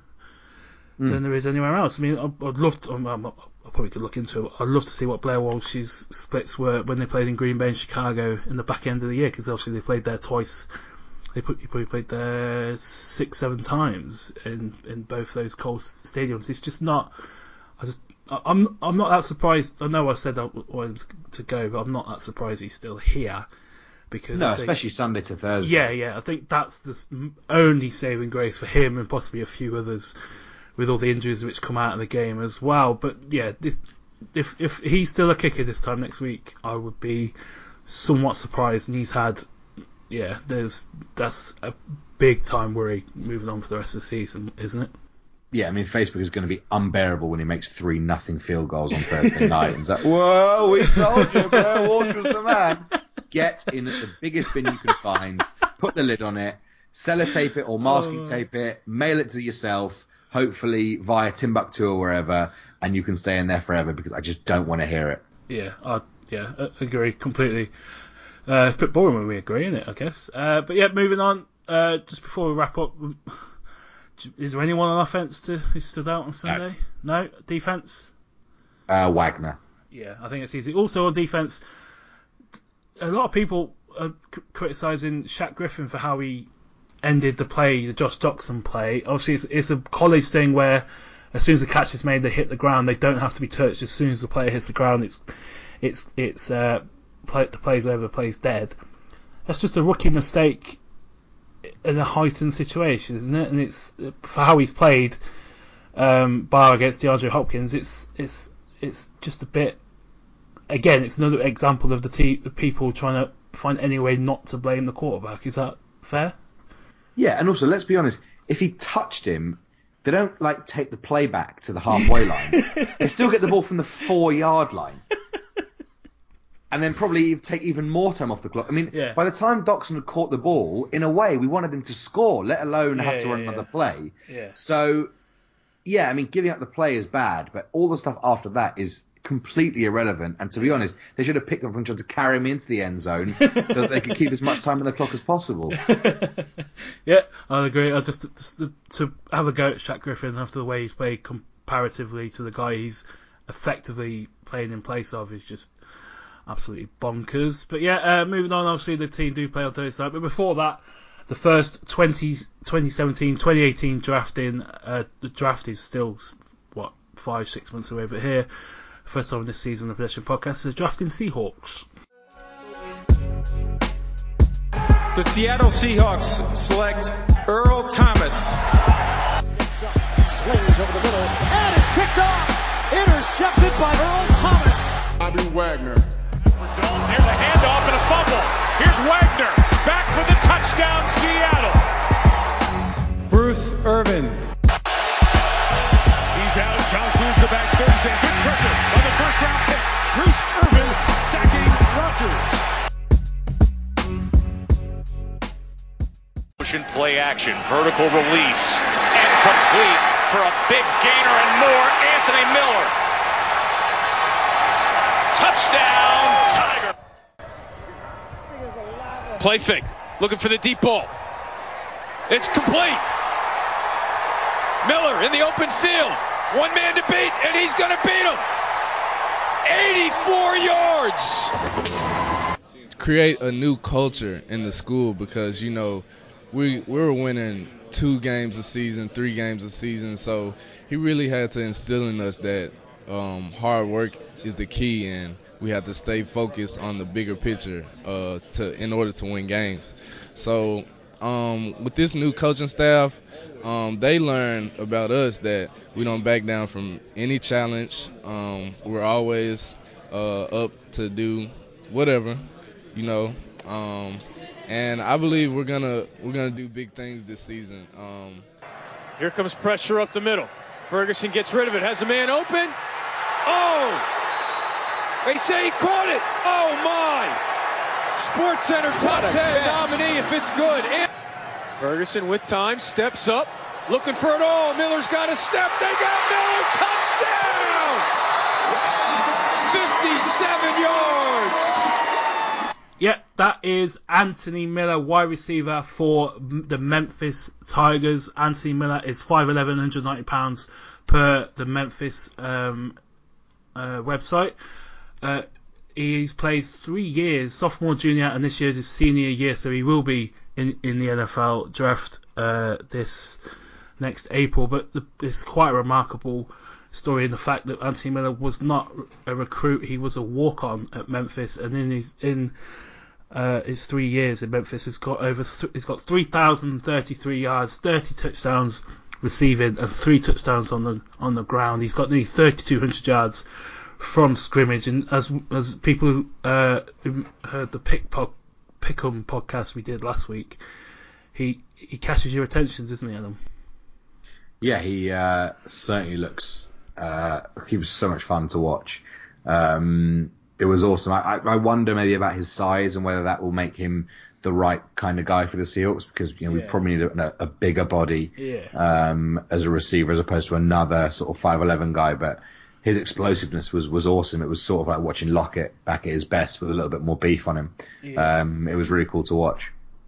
mm. than there is anywhere else. I mean, I'd, I'd love to. I'm, I'm, I probably could look into it. I'd love to see what Blair Walsh's splits were when they played in Green Bay and Chicago in the back end of the year, because obviously they played there twice. They put, he probably played there six, seven times in, in both those cold stadiums. It's just not. I just, I'm I'm not that surprised. I know I said I wanted to go, but I'm not that surprised he's still here. Because no, I think, especially Sunday to Thursday. Yeah, yeah. I think that's the only saving grace for him and possibly a few others, with all the injuries which come out of the game as well. But yeah, this, if if he's still a kicker this time next week, I would be somewhat surprised. And he's had, yeah, there's that's a big time worry moving on for the rest of the season, isn't it? Yeah, I mean, Facebook is going to be unbearable when he makes three nothing field goals on Thursday night. And it's like, whoa, we told you Blair Walsh was the man. Get in at the biggest bin you can find, put the lid on it, sellotape it or masking tape it, mail it to yourself, hopefully via Timbuktu or wherever, and you can stay in there forever, because I just don't want to hear it. Yeah, I yeah, I agree completely. Uh, it's a bit boring when we agree, isn't it, I guess? Uh, but yeah, moving on. uh, just before we wrap up, is there anyone on offense to who stood out on Sunday? No, no? Defense. Uh, Wagner. Yeah, I think it's easy. Also on defense, a lot of people are c- criticising Shaq Griffin for how he ended the play, the Josh Doxson play. Obviously, it's, it's a college thing where as soon as the catch is made, they hit the ground. They don't have to be touched. As soon as the player hits the ground, it's it's it's uh, play, the play's over, the play's dead. That's just a rookie mistake in a heightened situation, isn't it? And it's for how he's played, um, bar against DeAndre Hopkins. It's it's it's just a bit. Again, it's another example of the, te- the people trying to find any way not to blame the quarterback. Is that fair? Yeah, and also let's be honest. If he touched him, they don't like take the play back to the halfway line. They still get the ball from the four yard line. And then probably take even more time off the clock. I mean, yeah. by the time Doxson had caught the ball, in a way, we wanted him to score, let alone yeah, have to yeah, run yeah. another play. Yeah. So, yeah, I mean, giving up the play is bad, but all the stuff after that is completely irrelevant. And to be honest, they should have picked up and tried to carry him into the end zone so that they could keep as much time on the clock as possible. Yeah, I agree. I just, just to, to have a go at Shaq Griffin after the way he's played comparatively to the guy he's effectively playing in place of is just absolutely bonkers. But yeah, uh, moving on, obviously the team do play on Thursday night. But before that, the first twenty, twenty seventeen, twenty eighteen drafting, uh, the draft is still, what, five, six months away. But here, first time this season of the Possession Podcast is drafting Seahawks. The Seattle Seahawks select Earl Thomas. Swings over the middle, and it's picked off. Intercepted by Earl Thomas. Bobby Wagner. Don't near the handoff and a fumble. Here's Wagner back for the touchdown, Seattle. Bruce Irvin. He's out. John Cruz the back thirds and good pressure on the first round pick. Bruce Irvin sacking Rodgers. Motion play action, vertical release, and complete for a big gainer and more. Anthony Miller. Touchdown, Tiger. Play fake, looking for the deep ball. It's complete. Miller in the open field. One man to beat, and he's going to beat him. eighty-four yards. Create a new culture in the school because, you know, we, we were winning two games a season, three games a season. So he really had to instill in us that um, hard work is the key, and we have to stay focused on the bigger picture uh, to in order to win games. So um, with this new coaching staff, um, they learn about us that we don't back down from any challenge. Um, we're always uh, up to do whatever, you know. Um, and I believe we're gonna we're gonna do big things this season. Um, Here comes pressure up the middle. Ferguson gets rid of it. Has a man open. Oh! They say he caught it. Oh my! Sports Center top ten nominee if it's good. And Ferguson with time steps up, looking for it all. Miller's got a step. They got Miller. Touchdown! fifty-seven yards. Yeah, that is Anthony Miller, wide receiver for the Memphis Tigers. Anthony Miller is five eleven, one hundred ninety pounds per the Memphis um, uh, website. Uh, he's played three years, sophomore, junior, and this year's his senior year, so he will be in, in the N F L draft uh, this next April. But the, it's quite a remarkable story in the fact that Anthony Miller was not a recruit; he was a walk-on at Memphis, and in his in uh, his three years in Memphis, he's got over th- he's got three thousand thirty-three yards, thirty touchdowns receiving, and three touchdowns on the on the ground. He's got nearly thirty-two hundred yards from scrimmage, and as as people uh, who heard the pick po- Pick'em podcast we did last week, he he catches your attention, doesn't he, Adam? Yeah, he uh, certainly looks. Uh, he was so much fun to watch. Um, it was awesome. I, I wonder maybe about his size and whether that will make him the right kind of guy for the Seahawks, because you know yeah. we probably need a, a bigger body yeah. um, as a receiver as opposed to another sort of five eleven guy, but his explosiveness was, was awesome. It was sort of like watching Lockett back at his best with a little bit more beef on him. Yeah. Um, it was really cool to watch.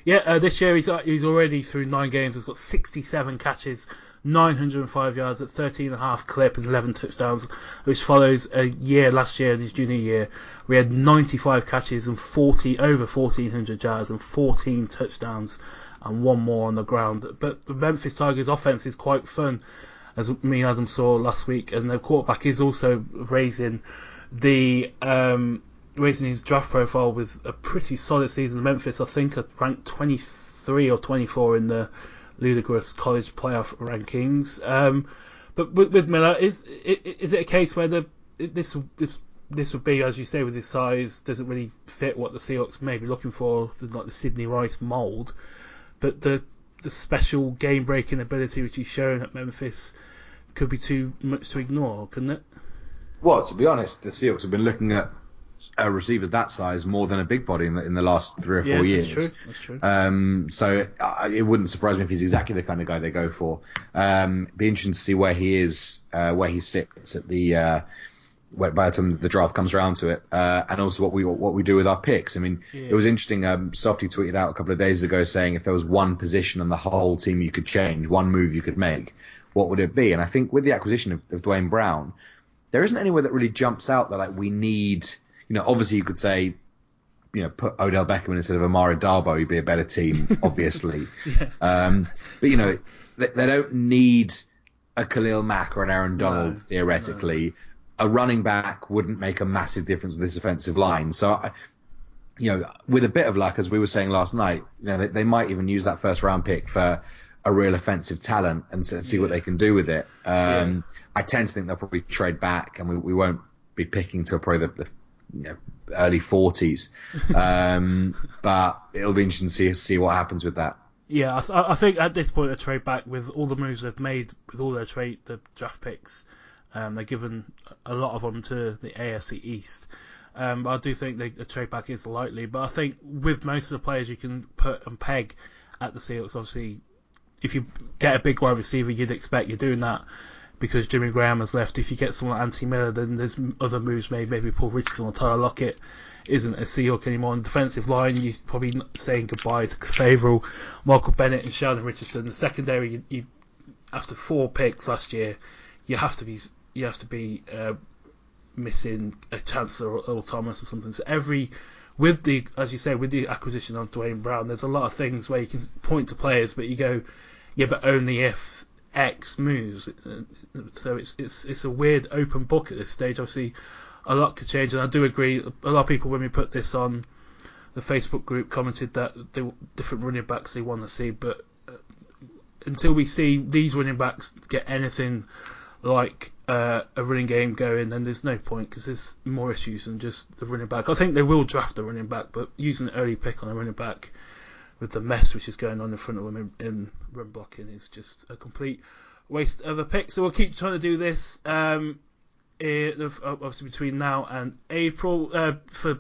Yeah, uh, this year he's he's already through nine games. Has got sixty-seven catches, nine hundred five yards at thirteen and a half clip and eleven touchdowns, which follows a year last year in his junior year. We had ninety-five catches and forty over fourteen hundred yards and fourteen touchdowns and one more on the ground. But the Memphis Tigers offense is quite fun, as me and Adam saw last week, and the quarterback is also raising the um, raising his draft profile with a pretty solid season. Memphis, I think, are ranked twenty-three or twenty-four in the ludicrous college playoff rankings. Um, but with, with Miller, is is it a case where the this this this would be, as you say, with his size, doesn't really fit what the Seahawks may be looking for, like the Sidney Rice mould, but the the special game breaking ability which he's shown at Memphis could be too much to ignore, couldn't it? Well, to be honest, the Seahawks have been looking at uh, receivers that size more than a big body in the, in the last three or four yeah, years. That's true. That's true. Um, so uh, it wouldn't surprise me if he's exactly the kind of guy they go for. Um, be interesting to see where he is, uh, where he sits at the uh, where, by the time the draft comes around to it, uh, and also what we what we do with our picks. I mean, yeah. It was interesting. Um, Softy tweeted out a couple of days ago saying if there was one position on the whole team you could change, one move you could make, what would it be? And I think with the acquisition of, of Dwayne Brown, there isn't anywhere that really jumps out that like we need. You know, obviously you could say, you know, put Odell Beckham in instead of Amara Darboh, he'd be a better team, obviously. yeah. um, but you know, they, they don't need a Khalil Mack or an Aaron Donald, no, theoretically. No. A running back wouldn't make a massive difference with this offensive line. So, I, you know, with a bit of luck, as we were saying last night, you know, they, they might even use that first round pick for a real offensive talent and see yeah. what they can do with it. Um, yeah. I tend to think they'll probably trade back, and we, we won't be picking till probably the, the you know, early forties. Um, but it'll be interesting to see see what happens with that. Yeah, I, th- I think at this point a trade back with all the moves they've made, with all their trade the draft picks, um, they've given a lot of them to the A F C East. Um, but I do think they, a trade back is likely. But I think with most of the players you can put and peg at the Seahawks, obviously, if you get a big wide receiver, you'd expect you're doing that because Jimmy Graham has left. If you get someone like Anthony Miller, then there's other moves made. Maybe Paul Richardson or Tyler Lockett isn't a Seahawk anymore. On the defensive line, you're probably not saying goodbye to Favreau, Michael Bennett, and Sheldon Richardson. The secondary, you, you after four picks last year, you have to be you have to be uh, missing a Chancellor or Earl Thomas or something. So every with the as you say with the acquisition of Dwayne Brown, there's a lot of things where you can point to players, but you go, yeah, but only if X moves. So it's it's it's a weird open book at this stage. Obviously, a lot could change, and I do agree. A lot of people, when we put this on the Facebook group, commented that the different running backs they want to see, but uh, until we see these running backs get anything like uh, a running game going, then there's no point because there's more issues than just the running back. I think they will draft a running back, but using an early pick on a running back with the mess which is going on in front of them in, in run blocking is just a complete waste of a pick. So we'll keep trying to do this um, in, obviously between now and April. Uh, for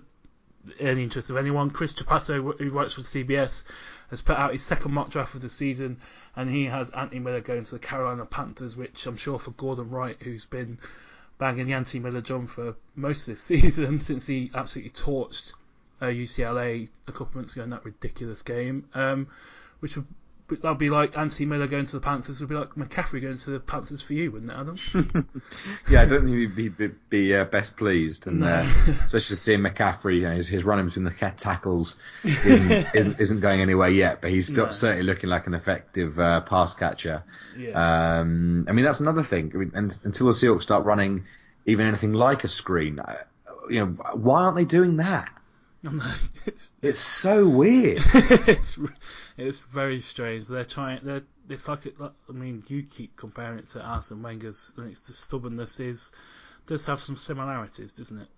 any interest of anyone, Chris Trapasso, who writes for C B S, has put out his second mock draft of the season, and he has Anthony Miller going to the Carolina Panthers, which I'm sure for Gordon Wright, who's been banging the Anthony Miller drum for most of this season since he absolutely torched Uh, U C L A a couple of months ago in that ridiculous game, um, which would that'd be like Anthony Miller going to the Panthers would be like McCaffrey going to the Panthers for you, wouldn't it, Adam? Yeah, I don't think he'd be be, be uh, best pleased, and no. uh, especially seeing McCaffrey, you know, his, his running between the tackles isn't, isn't isn't going anywhere yet, but he's still, no. certainly looking like an effective uh, pass catcher. Yeah. Um, I mean, that's another thing. I mean, and, until the Seahawks start running even anything like a screen, you know, why aren't they doing that? No, it's, it's so weird. it's it's very strange. They're trying. They're. It's like it. I mean, you keep comparing it to Arsene Wenger's, and it's the stubbornness is does have some similarities, doesn't it?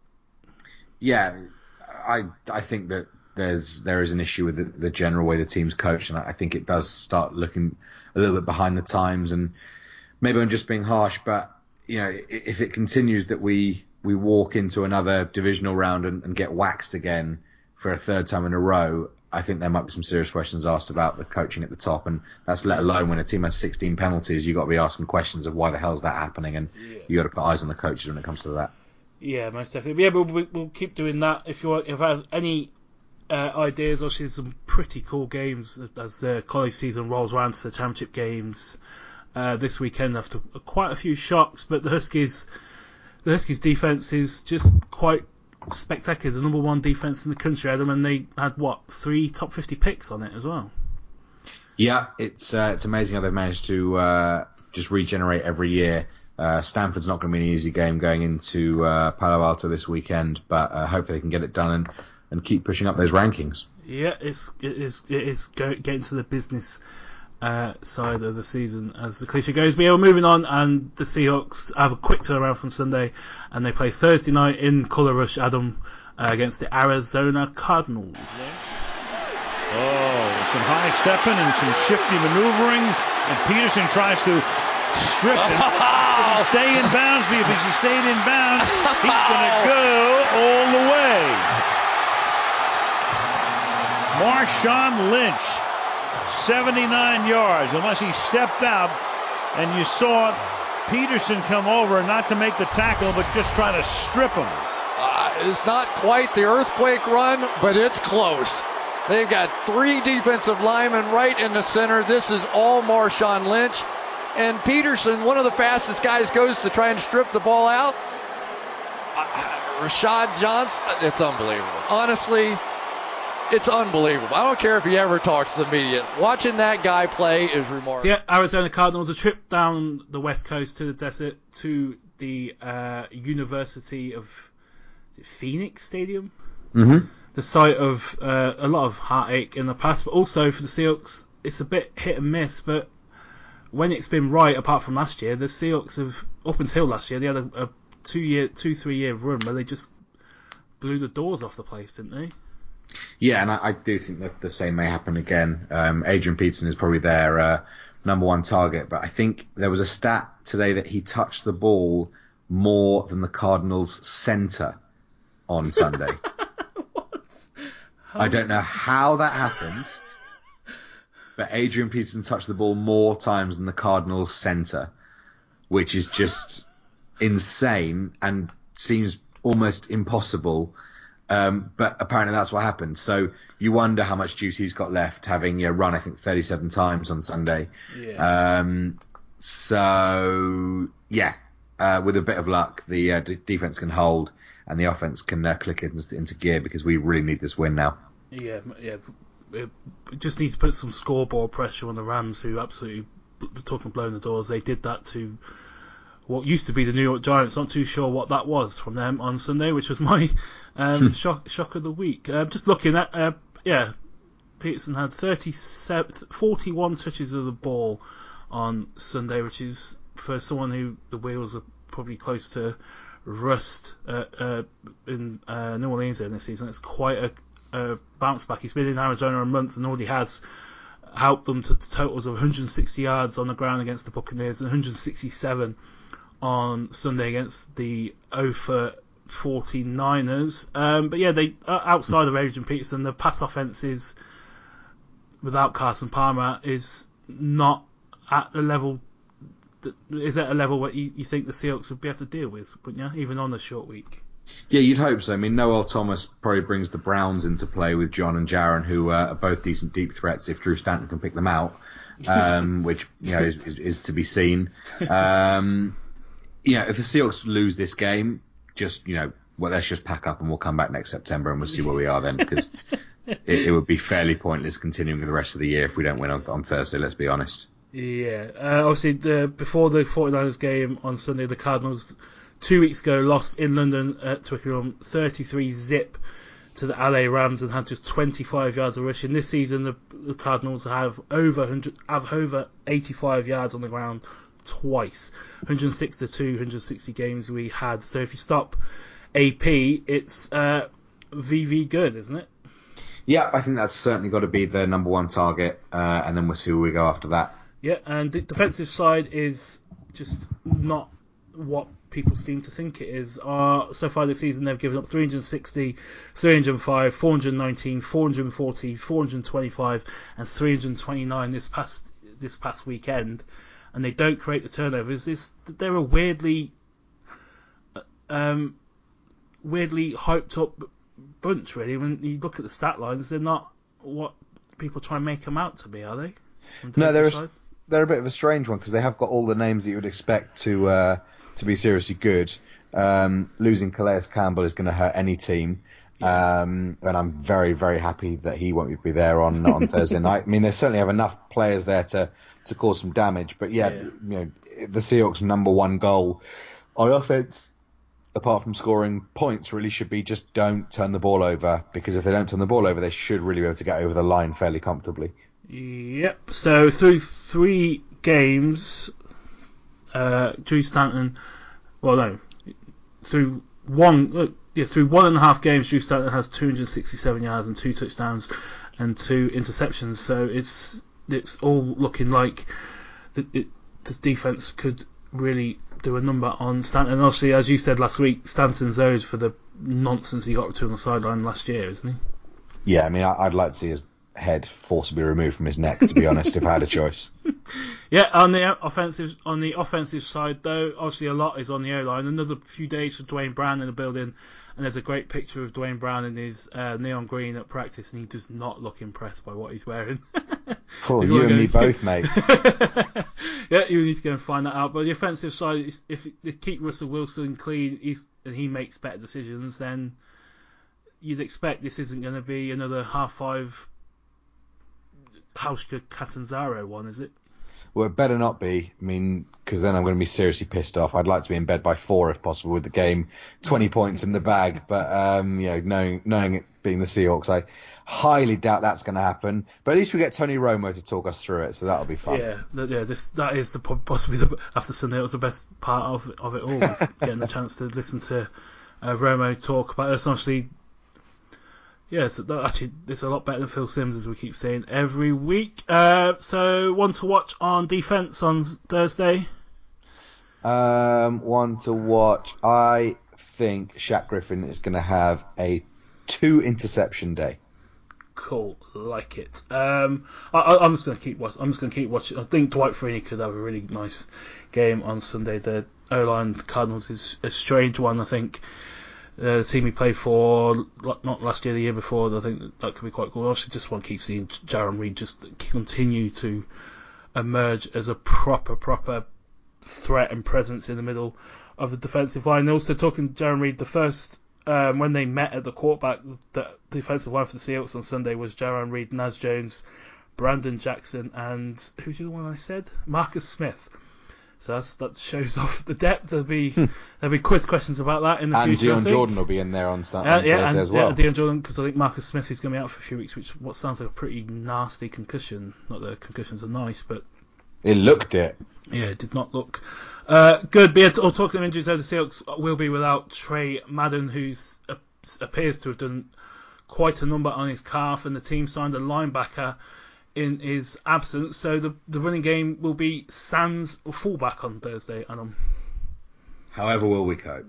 Yeah, I I think that there's there is an issue with the, the general way the team's coached, and I think it does start looking a little bit behind the times. And maybe I'm just being harsh, but you know, if it continues that we. we walk into another divisional round and, and get waxed again for a third time in a row, I think there might be some serious questions asked about the coaching at the top, and that's let alone when a team has sixteen penalties, you've got to be asking questions of why the hell's that happening, and yeah. you've got to put eyes on the coaches when it comes to that. Yeah, most definitely. Yeah, but we'll, we'll keep doing that. If you if I have any uh, ideas. Obviously, some pretty cool games as the college season rolls around to the championship games uh, this weekend. After quite a few shocks, but the Huskies, the Huskies defense is just quite spectacular. The number one defense in the country, Adam, and they had what three top fifty picks on it as well. Yeah, it's uh, it's amazing how they've managed to uh, just regenerate every year. Uh, Stanford's not going to be an easy game going into uh, Palo Alto this weekend, but uh, hopefully they can get it done and, and keep pushing up those rankings. Yeah, it's it is it is go, getting to the business uh, side of the season, as the cliche goes. But yeah, we're moving on, and the Seahawks have a quick turnaround from Sunday, and they play Thursday night in Color Rush, Adam, uh, against the Arizona Cardinals. Oh, some high stepping and some shifty maneuvering, and Peterson tries to strip him. Did he stay in bounds? Because he stayed in bounds, he's going to go all the way. Marshawn Lynch, seventy-nine yards, unless he stepped out, and you saw Peterson come over, not to make the tackle, but just try to strip him. Uh, it's not quite the earthquake run, but it's close. They've got three defensive linemen right in the center. This is all Marshawn Lynch. And Peterson, one of the fastest guys, goes to try and strip the ball out. Uh, Rashad Johnson, it's unbelievable. Honestly, it's unbelievable. I don't care if he ever talks to the media. Watching that guy play is remarkable. So yeah, Arizona Cardinals, a trip down the west coast to the desert to the uh, University of Phoenix Stadium. Mm-hmm. The site of uh, a lot of heartache in the past, but also for the Seahawks, it's a bit hit and miss, but when it's been right, apart from last year, the Seahawks have, up until last year, they had a, a two year, two, three year run where they just blew the doors off the place, didn't they? Yeah, and I, I do think that the same may happen again. Um, Adrian Peterson is probably their uh, number one target, but I think there was a stat today that he touched the ball more than the Cardinals' center on Sunday. What? I don't know how that happened. But Adrian Peterson touched the ball more times than the Cardinals' center, which is just insane and seems almost impossible. Um, but apparently that's what happened. So you wonder how much juice he's got left, having you know, run, I think, thirty-seven times on Sunday. Yeah. Um, so, yeah, uh, with a bit of luck, the uh, d- defense can hold and the offense can uh, click into, into gear because we really need this win now. Yeah, yeah. It just need to put some scoreboard pressure on the Rams, who absolutely talking blowing the doors. They did that to what used to be the New York Giants. Not too sure what that was from them on Sunday, which was my um, shock shock of the week. Uh, just looking at, uh, yeah, Peterson had thirty-seven, forty-one touches of the ball on Sunday, which is for someone who the wheels are probably close to rust uh, uh, in uh, New Orleans in this season. It's quite a Uh, bounce back. He's been in Arizona a month and already has helped them to totals of one hundred sixty yards on the ground against the Buccaneers and one hundred sixty-seven on Sunday against the oh for forty-niners. Um, but yeah, they uh, outside of Adrian Peterson, the pass offense is without Carson Palmer is not at the level. That, is at a level where you, you think the Seahawks would be able to deal with, wouldn't you? Even on a short week. Yeah, you'd hope so. I mean, Noel Thomas probably brings the Browns into play with John and Jaron, who uh, are both decent deep threats if Drew Stanton can pick them out, um, which you know is, is, is to be seen. Um, yeah, if the Seahawks lose this game, just you know, well, let's just pack up and we'll come back next September and we'll see where we are then, because it, it would be fairly pointless continuing for the rest of the year if we don't win on, on Thursday. Let's be honest. Yeah, uh, obviously the, before the forty-niners game on Sunday, the Cardinals two weeks ago lost in London at Twickenham thirty-three zip to the L A Rams and had just twenty-five yards of rushing. This season the, the Cardinals have over one hundred, have over eighty-five yards on the ground twice. one hundred six to two, one hundred sixty games we had. So if you stop A P, it's uh, V V good, isn't it? Yeah, I think that's certainly got to be the number one target, uh, and then we'll see where we go after that. Yeah, and the defensive side is just not what people seem to think it is. Uh, so far this season they've given up three hundred sixty, three hundred five, four hundred nineteen, four hundred forty, four hundred twenty-five and three hundred twenty-nine this past this past weekend, and they don't create the turnovers. This they're a weirdly um, weirdly hyped up bunch, really. When you look at the stat lines, they're not what people try and make them out to be, are they? No, they're a, they're a bit of a strange one because they have got all the names that you would expect to uh, to be seriously good. Um, losing Calais Campbell is going to hurt any team. Um, and I'm very, very happy that he won't be there on on Thursday night. I mean, they certainly have enough players there to, to cause some damage. But yeah, yeah, you know, the Seahawks' number one goal on offense, apart from scoring points, really should be just don't turn the ball over. Because if they don't turn the ball over, they should really be able to get over the line fairly comfortably. Yep. So through three games, uh, Drew Stanton. Well, no, through one. Yeah, through one and a half games, Drew Stanton has two hundred sixty-seven yards and two touchdowns and two interceptions. So it's it's all looking like the, it, the defense could really do a number on Stanton. And obviously, as you said last week, Stanton's owed for the nonsense he got to on the sideline last year, isn't he? Yeah, I mean, I'd like to see his head forcibly removed from his neck, to be honest, if I had a choice. Yeah, on the offensive on the offensive side, though, obviously a lot is on the O-line. Another few days for Dwayne Brown in the building, and there's a great picture of Dwayne Brown in his uh, neon green at practice, and he does not look impressed by what he's wearing. Cool, so you and go... me both, mate. Yeah, you need to go and find that out. But the offensive side, if they keep Russell Wilson clean he's, and he makes better decisions, then you'd expect this isn't going to be another half five Hauschka Catanzaro one, is it? Well, it better not be. I mean, because then I'm going to be seriously pissed off. I'd like to be in bed by four if possible with the game, twenty points in the bag. But um, you know, knowing knowing it being the Seahawks, I highly doubt that's going to happen. But at least we get Tony Romo to talk us through it, so that'll be fun. Yeah, yeah. This that is the possibly the, after Sunday it was the best part of of it all, was getting the chance to listen to uh, Romo talk about us. Obviously. Yeah, so that actually, it's a lot better than Phil Simms, as we keep saying every week. Uh, so, one to watch on defense on Thursday? Um, one to watch. I think Shaq Griffin is going to have a two interception day. Cool, like it. Um, I, I'm just going to keep watching. I'm just going to keep watching. I think Dwight Freeney could have a really nice game on Sunday. The O-line the Cardinals is a strange one, I think. Uh, the team he played for, not last year, the year before, I think that, that could be quite cool. I also just want to keep seeing Jaron Reed just continue to emerge as a proper, proper threat and presence in the middle of the defensive line. Also, talking to Jaron Reed, the first, um, when they met at the quarterback, the defensive line for the Seahawks on Sunday was Jaron Reed, Naz Jones, Brandon Jackson, and who's the other one I said? Marcus Smith. So that's, that shows off the depth. There'll be hmm. there'll be quiz questions about that in the and future. And Dion Jordan will be in there on, on uh, yeah, Thursday and, as well. Yeah, Dion Jordan, because I think Marcus Smith is going to be out for a few weeks, which what sounds like a pretty nasty concussion. Not that concussions are nice, but it looked it. Yeah, it did not look uh, good. But yeah, talking of injuries, though, the Seahawks will be without Trey Madden, who uh, appears to have done quite a number on his calf, and the team signed a linebacker in his absence, so the the running game will be sans fullback on Thursday, Adam. However, will we cope?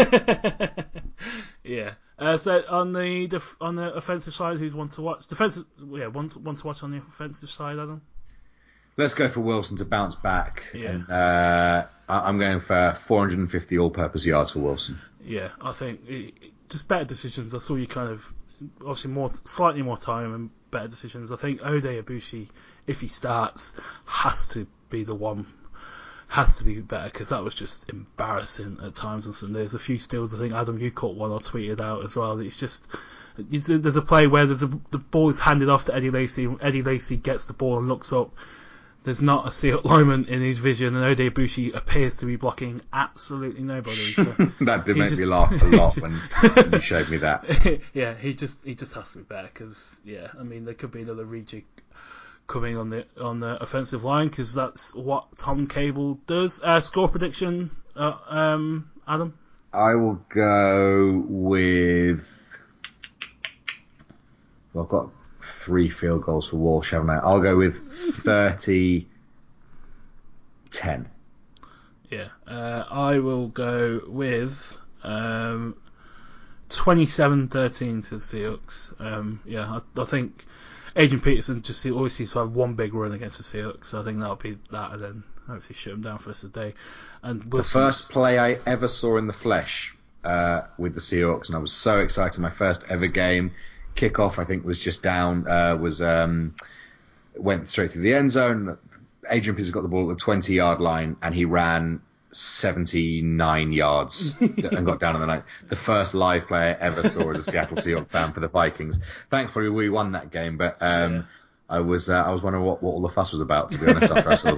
Yeah. Uh, so on the def- on the offensive side, who's one to watch? Defensive, yeah, one to, one to watch on the offensive side, Adam. Let's go for Wilson to bounce back. Yeah. And, uh, I'm going for four hundred fifty all-purpose yards for Wilson. Yeah, I think it, just better decisions. I saw you kind of obviously more, slightly more time and better decisions. I think Oday Abushi, if he starts, has to be the one, has to be better, because that was just embarrassing at times on Sunday. There's a few steals. I think Adam, you caught one or tweeted out as well. It's just there's a play where there's a, the ball is handed off to Eddie Lacy, and Eddie Lacy gets the ball and looks up. There's not a Seahawks lineman in his vision, and Oday Abushi appears to be blocking absolutely nobody. So that did make just, me laugh a lot when, when you showed me that. Yeah, he just he just has to be better, because yeah, I mean there could be another rejig coming on the on the offensive line, because that's what Tom Cable does. Uh, score prediction, uh, um, Adam. I will go with. Well, I've got three field goals for Walsh, haven't I? I'll go with thirty ten. Yeah, uh, I will go with um, twenty-seven thirteen to the Seahawks. Um, yeah, I, I think Adrian Peterson just always seems to have one big run against the Seahawks, so I think that'll be that, and then hopefully shut him down for us today. And the first play I ever saw in the flesh uh, with the Seahawks, and I was so excited. My first ever game. Kickoff, I think, was just down, uh, was um, went straight through the end zone. Adrian Peterson got the ball at the twenty-yard line, and he ran seventy-nine yards and got down in the night. The first live play I ever saw as a Seattle Seahawks fan for the Vikings. Thankfully, we won that game, but um, yeah. I was uh, I was wondering what, what all the fuss was about, to be honest, after I saw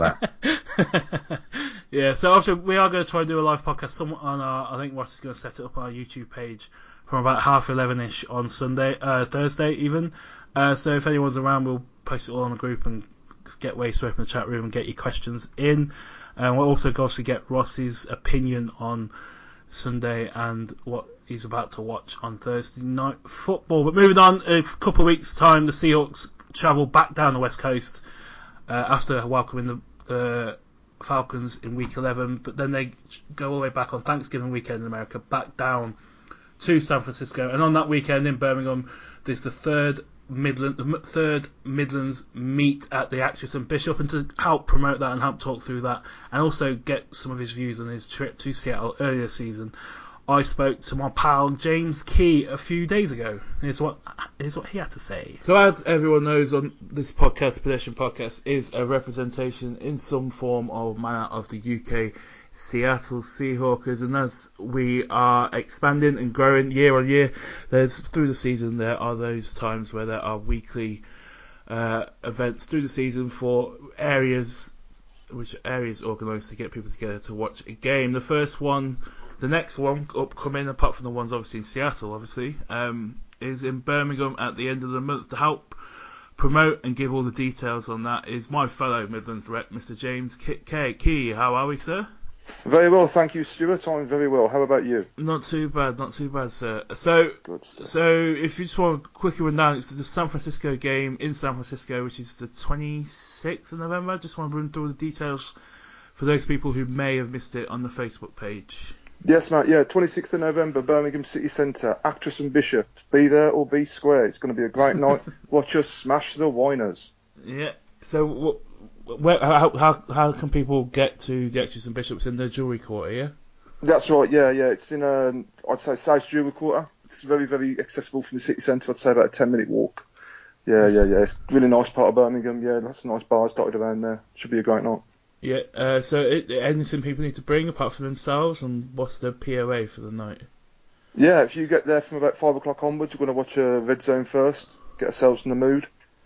that. Yeah, so obviously we are going to try and do a live podcast some, on our, I think Ross is going to set it up on our YouTube page from about half eleven-ish on Sunday, uh, Thursday even. Uh, so if anyone's around, we'll post it all on the group and get ways to open the chat room and get your questions in. And we'll also obviously get Ross's opinion on Sunday and what he's about to watch on Thursday night football. But moving on, a couple of weeks' time, the Seahawks travel back down the West Coast uh, after welcoming the, the Falcons in week eleven, but then they go all the way back on Thanksgiving weekend in America, back down to San Francisco, and on that weekend in Birmingham, there's the third Midland, the third Midlands meet at the Actress and Bishop, and to help promote that and help talk through that, and also get some of his views on his trip to Seattle earlier this season, I spoke to my pal James Key a few days ago. Here's what here's what he had to say. So as everyone knows, on this podcast, Pedestrian Podcast is a representation in some form or manner of the U K Seattle Seahawkers, and as we are expanding and growing year on year, there's through the season there are those times where there are weekly uh, events through the season for areas which areas organised to get people together to watch a game. The first one, the next one upcoming, apart from the ones obviously in Seattle, obviously, um, is in Birmingham at the end of the month. To help promote and give all the details on that is my fellow Midlands rep, Mister James K. Key. How are we, sir? Very well, thank you, Stuart. I'm very well. How about you? Not too bad, not too bad, sir. So, so if you just want to quickly run down, it's the San Francisco game in San Francisco, which is the twenty-sixth of November. Just want to run through all the details for those people who may have missed it on the Facebook page. Yes, mate. Yeah, twenty-sixth of November, Birmingham City Centre, Actress and Bishop. Be there or be square. It's going to be a great night. Watch us smash the Whiners. Yeah. So, what? Where, how, how how can people get to the Actress and Bishops in the Jewellery Quarter, yeah? That's right, yeah, yeah. It's in, um, I'd say, South Jewellery Quarter. It's very, very accessible from the city centre. I'd say about a ten minute walk. Yeah, yeah, yeah. It's a really nice part of Birmingham. Yeah, lots of nice bars dotted around there. Should be a great night. Yeah, uh, so it, anything people need to bring apart from themselves, and what's the P O A for the night? Yeah, if you get there from about five o'clock onwards, we're going to watch a Red Zone first, get ourselves in the mood.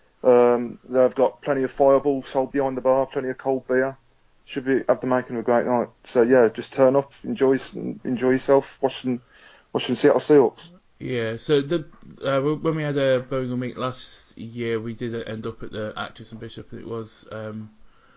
Um, they've got plenty of fireballs sold behind the bar, plenty of cold beer. Should be have the making of a great night. So yeah, just turn up, enjoy enjoy yourself, watch some watch some Seattle Seahawks. Yeah. So the uh, when we had a Birmingham meet last year, we did end up at the Actress and Bishop, and it was um,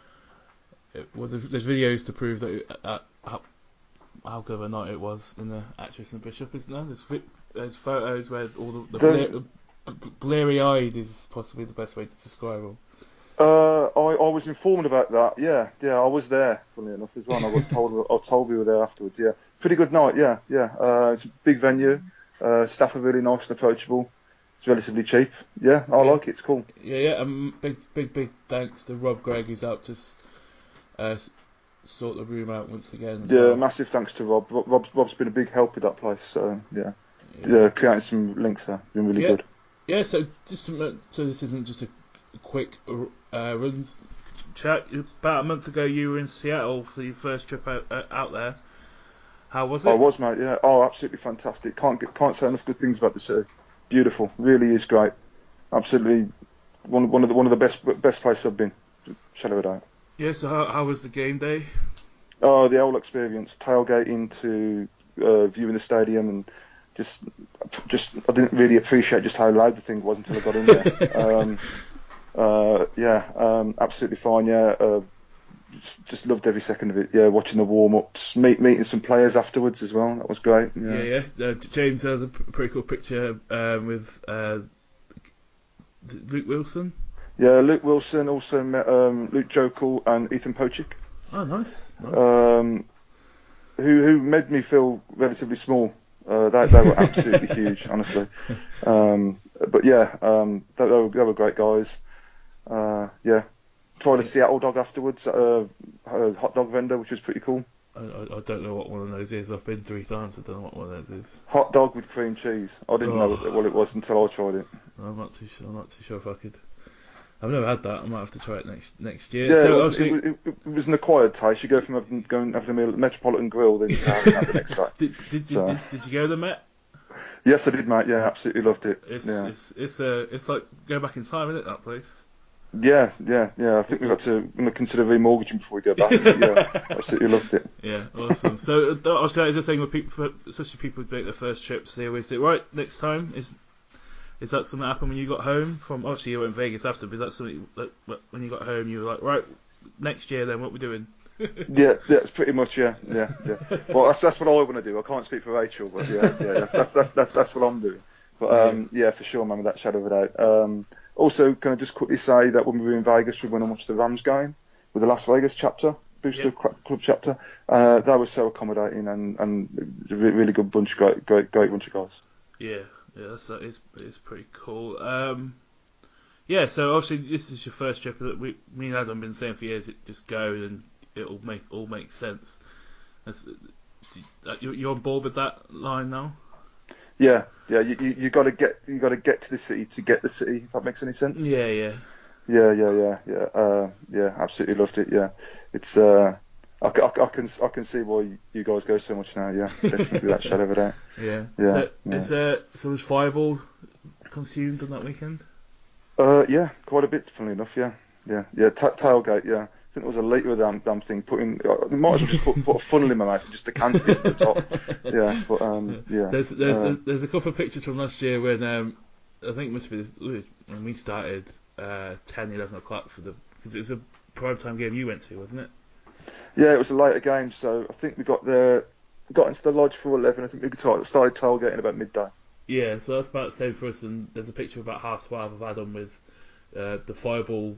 it, well, there's videos to prove that it, uh, how, how good of a night it was in the Actress and Bishop, isn't there? There's, there's photos where all the, the, the bleary-eyed is possibly the best way to describe them. Uh, I, I was informed about that. Yeah, yeah, I was there. Funny enough, as well. I was told I was told we were there afterwards. Yeah, pretty good night. Yeah, yeah. Uh, it's a big venue. Uh, staff are really nice and approachable. It's relatively cheap. Yeah, I yeah. like it. It's cool. Yeah, yeah. Um, big, big, big thanks to Rob Gregg, who's out to uh, sort the room out once again. Yeah, well. Massive thanks to Rob. Rob's, Rob's been a big help with that place. So yeah, yeah, yeah creating some links there. Been really yeah. good. Yeah, so just to, so this isn't just a quick uh, run chat. About a month ago, you were in Seattle for your first trip out, uh, out there. How was it? I was, mate. Yeah. Oh, absolutely fantastic. Can't get, can't say enough good things about the city. Beautiful. Really is great. Absolutely one one of the one of the best best places I've been. Shadow of a doubt. Yeah. So how how was the game day? Oh, the whole experience. Tailgating to uh, viewing the stadium and. Just, just I didn't really appreciate just how loud the thing was until I got in there. um, uh, yeah, um, absolutely fine. Yeah, uh, just, just loved every second of it. Yeah, watching the warm ups, meet, meeting some players afterwards as well. That was great. Yeah, yeah. yeah. Uh, James has a pretty cool picture uh, with uh, Luke Wilson. Yeah, Luke Wilson. Also met um, Luke Jokel and Ethan Pochik. Oh, nice. nice. Um, who who made me feel relatively small. Uh, they, they were absolutely huge, honestly. Um, but yeah, um, they, they, were, they were great guys. Uh, yeah, tried a Seattle dog afterwards, uh, a hot dog vendor, which was pretty cool. I, I, I don't know what one of those is. I've been three times. I don't know what one of those is. Hot dog with cream cheese. I didn't Oh. know what, what it was until I tried it. I'm not too sure. I'm not too sure if I could. I've never had that. I might have to try it next next year. Yeah, so it, was, obviously, it, it, it was an acquired taste. You go from having, going having a meal at the Metropolitan Grill, then you have it the next day. did did, So. did did you go to the Met? Yes, I did, mate. Yeah, absolutely loved it. It's yeah. it's it's a it's like go back in time, isn't it? That place. Yeah, yeah, yeah. I think we've got to we're gonna consider remortgaging before we go back. But yeah, absolutely loved it. Yeah, awesome. So uh, obviously that is the thing with people, especially people who make their first trips. They always say, right, next time is is that something that happened when you got home from? Obviously you were in Vegas after, but is that something that when you got home you were like, right, next year then what we're doing? yeah, yeah, it's pretty much yeah, yeah, yeah. Well, that's that's what I want to do. I can't speak for Rachel, but yeah, yeah, that's that's that's that's, that's what I'm doing. But um, yeah, for sure, man, with that shadow of a doubt. Um, also, can I just quickly say that when we were in Vegas, we went and watched the Rams game with the Las Vegas chapter, Booster yep. Club chapter. Uh, they were so accommodating and and a really good bunch, great great great bunch of guys. Yeah, yeah, that's that is it's pretty cool. Um, yeah, so obviously this is your first trip that we, me and Adam have been saying for years. It just go and it'll make all make sense. That's, you, you're on board with that line now? Yeah, yeah. You you, you got to get you got to get to the city to get the city. If that makes any sense. Yeah, yeah. Yeah, yeah, yeah, yeah. Uh, yeah, absolutely loved it. Yeah, it's. Uh, I, I, I can I can see why you guys go so much now. Yeah, definitely that shadow of a doubt. Yeah. Yeah. So, yeah. Is, uh, so was Fireball consumed on that weekend? Uh, yeah, quite a bit. Funnily enough, yeah, yeah, yeah. T- tailgate, yeah. I think there was a liter of that damn thing. Putting, I might as well just put, put a funnel in my mouth and just decant it at the top. Yeah, but um, yeah. There's there's, uh, there's there's a couple of pictures from last year when um, I think it must be this, when we started uh, ten, eleven o'clock for the because it was a prime time game you went to, wasn't it? Yeah, it was a later game, so I think we got there, got into the lodge for eleven. I think we started tailgating about midday. Yeah, so that's about the same for us. And there's a picture about half twelve of Adam with uh, the Fireball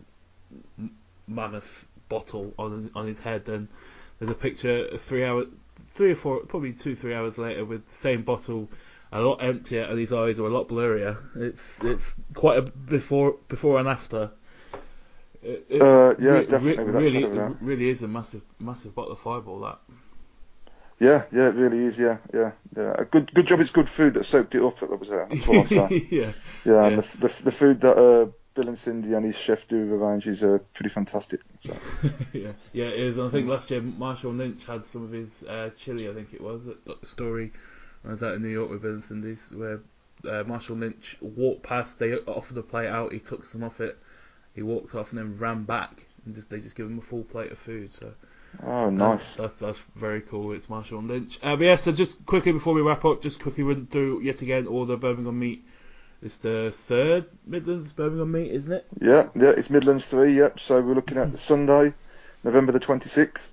mammoth bottle on on his head, and there's a picture three hour, three or four, probably two, three hours later with the same bottle, a lot emptier, and his eyes are a lot blurrier. It's it's quite a before before and after. It, it uh, yeah, re- definitely. Re- really, it really is a massive massive bottle of Fireball. That. Yeah, yeah, it really is. Yeah, yeah, yeah. A good, good job. It's good food that soaked it up. That was there. That's what I say. yeah, yeah. And the, the the food that uh, Bill and Cindy and his chef do around is uh, pretty fantastic. So. yeah, yeah, it is. And I think last year Marshall Lynch had some of his uh, chili. I think it was at the story. I was out in New York with Bill and Cindy's, where uh, Marshall Lynch walked past. They offered a plate out. He took some off it. He walked off and then ran back, and just they just give him a full plate of food. So. Oh, nice. That's, that's that's very cool. It's Marshall and Lynch. Uh, but yeah, so just quickly before we wrap up, just quickly run through yet again all the Birmingham meet. It's the third Midlands Birmingham meet, isn't it? Yeah, yeah, it's Midlands three. Yep. So we're looking at the Sunday, November the twenty-sixth.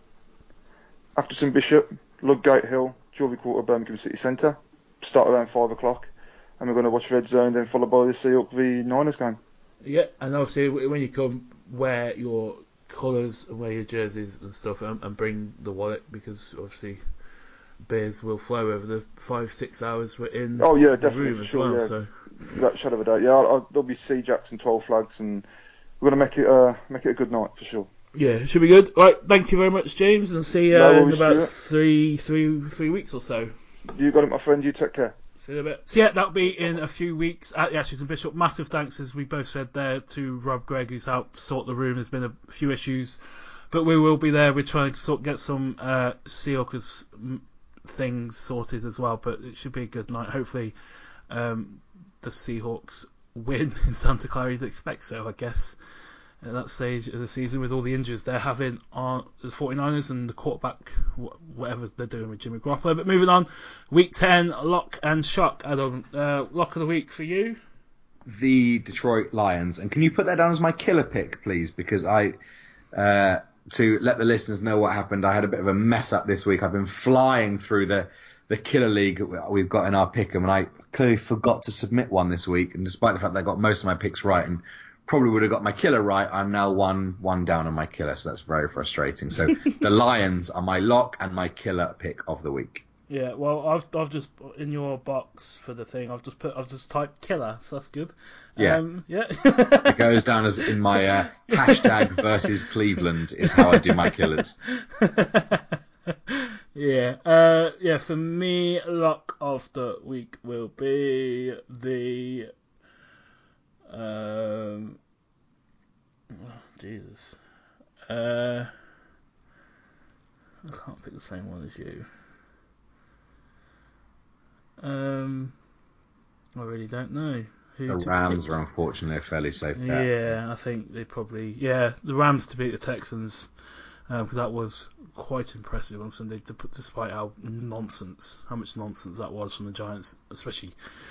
Acton Bishop, Ludgate Hill, Jewellery Quarter, Birmingham City Centre. Start around five o'clock, and we're going to watch Red Zone, then followed by the Seahawks v Niners game. Yeah, and obviously when you come, wear your colours and wear your jerseys and stuff, and, and bring the wallet, because obviously beers will flow over the five six hours we're in. Oh yeah, the definitely room for as sure. well, Yeah, so. That shadow of a doubt. Yeah, I'll, I'll, there'll be Sea Jacks and twelve flags, and we're gonna make it uh, make it a good night for sure. Yeah, it should be good. Right, thank you very much, James, and see you uh, no in about Stuart. three three three weeks or so. You got it, my friend. You take care. See you in a bit. So yeah, that'll be in a few weeks at the Ashes and Bishop. Massive thanks, as we both said there, to Rob Gregg, who's helped sort the room. There's been a few issues, but we will be there. We're trying to sort get some uh, Seahawks things sorted as well, but it should be a good night. Hopefully um, the Seahawks win in Santa Clara. You'd expect so, I guess, at that stage of the season with all the injuries they're having on the forty-niners and the quarterback, whatever they're doing with Jimmy Garoppolo. But moving on, week ten, lock and shock. Adam, uh, lock of the week for you? The Detroit Lions. And can you put that down as my killer pick, please? Because I, uh, to let the listeners know what happened, I had a bit of a mess up this week. I've been flying through the, the killer league we've got in our pick'em, and I clearly forgot to submit one this week. And despite the fact that I got most of my picks right and probably would have got my killer right, I'm now one one down on my killer, so that's very frustrating. So the Lions are my lock and my killer pick of the week. Yeah, well, I've I've just in your box for the thing, I've just put I've just typed killer, so that's good. Yeah, um, yeah. It goes down as in my uh, hashtag versus Cleveland is how I do my killers. yeah. Uh, yeah, for me, lock of the week will be the... Um, oh, Jesus. Uh, I can't pick the same one as you. Um, I really don't know. Who The Rams pick. Are unfortunately a fairly safe bet. Yeah, I think they probably... Yeah, the Rams to beat the Texans, because um, that was quite impressive on Sunday, to put, despite how nonsense, how much nonsense that was from the Giants, especially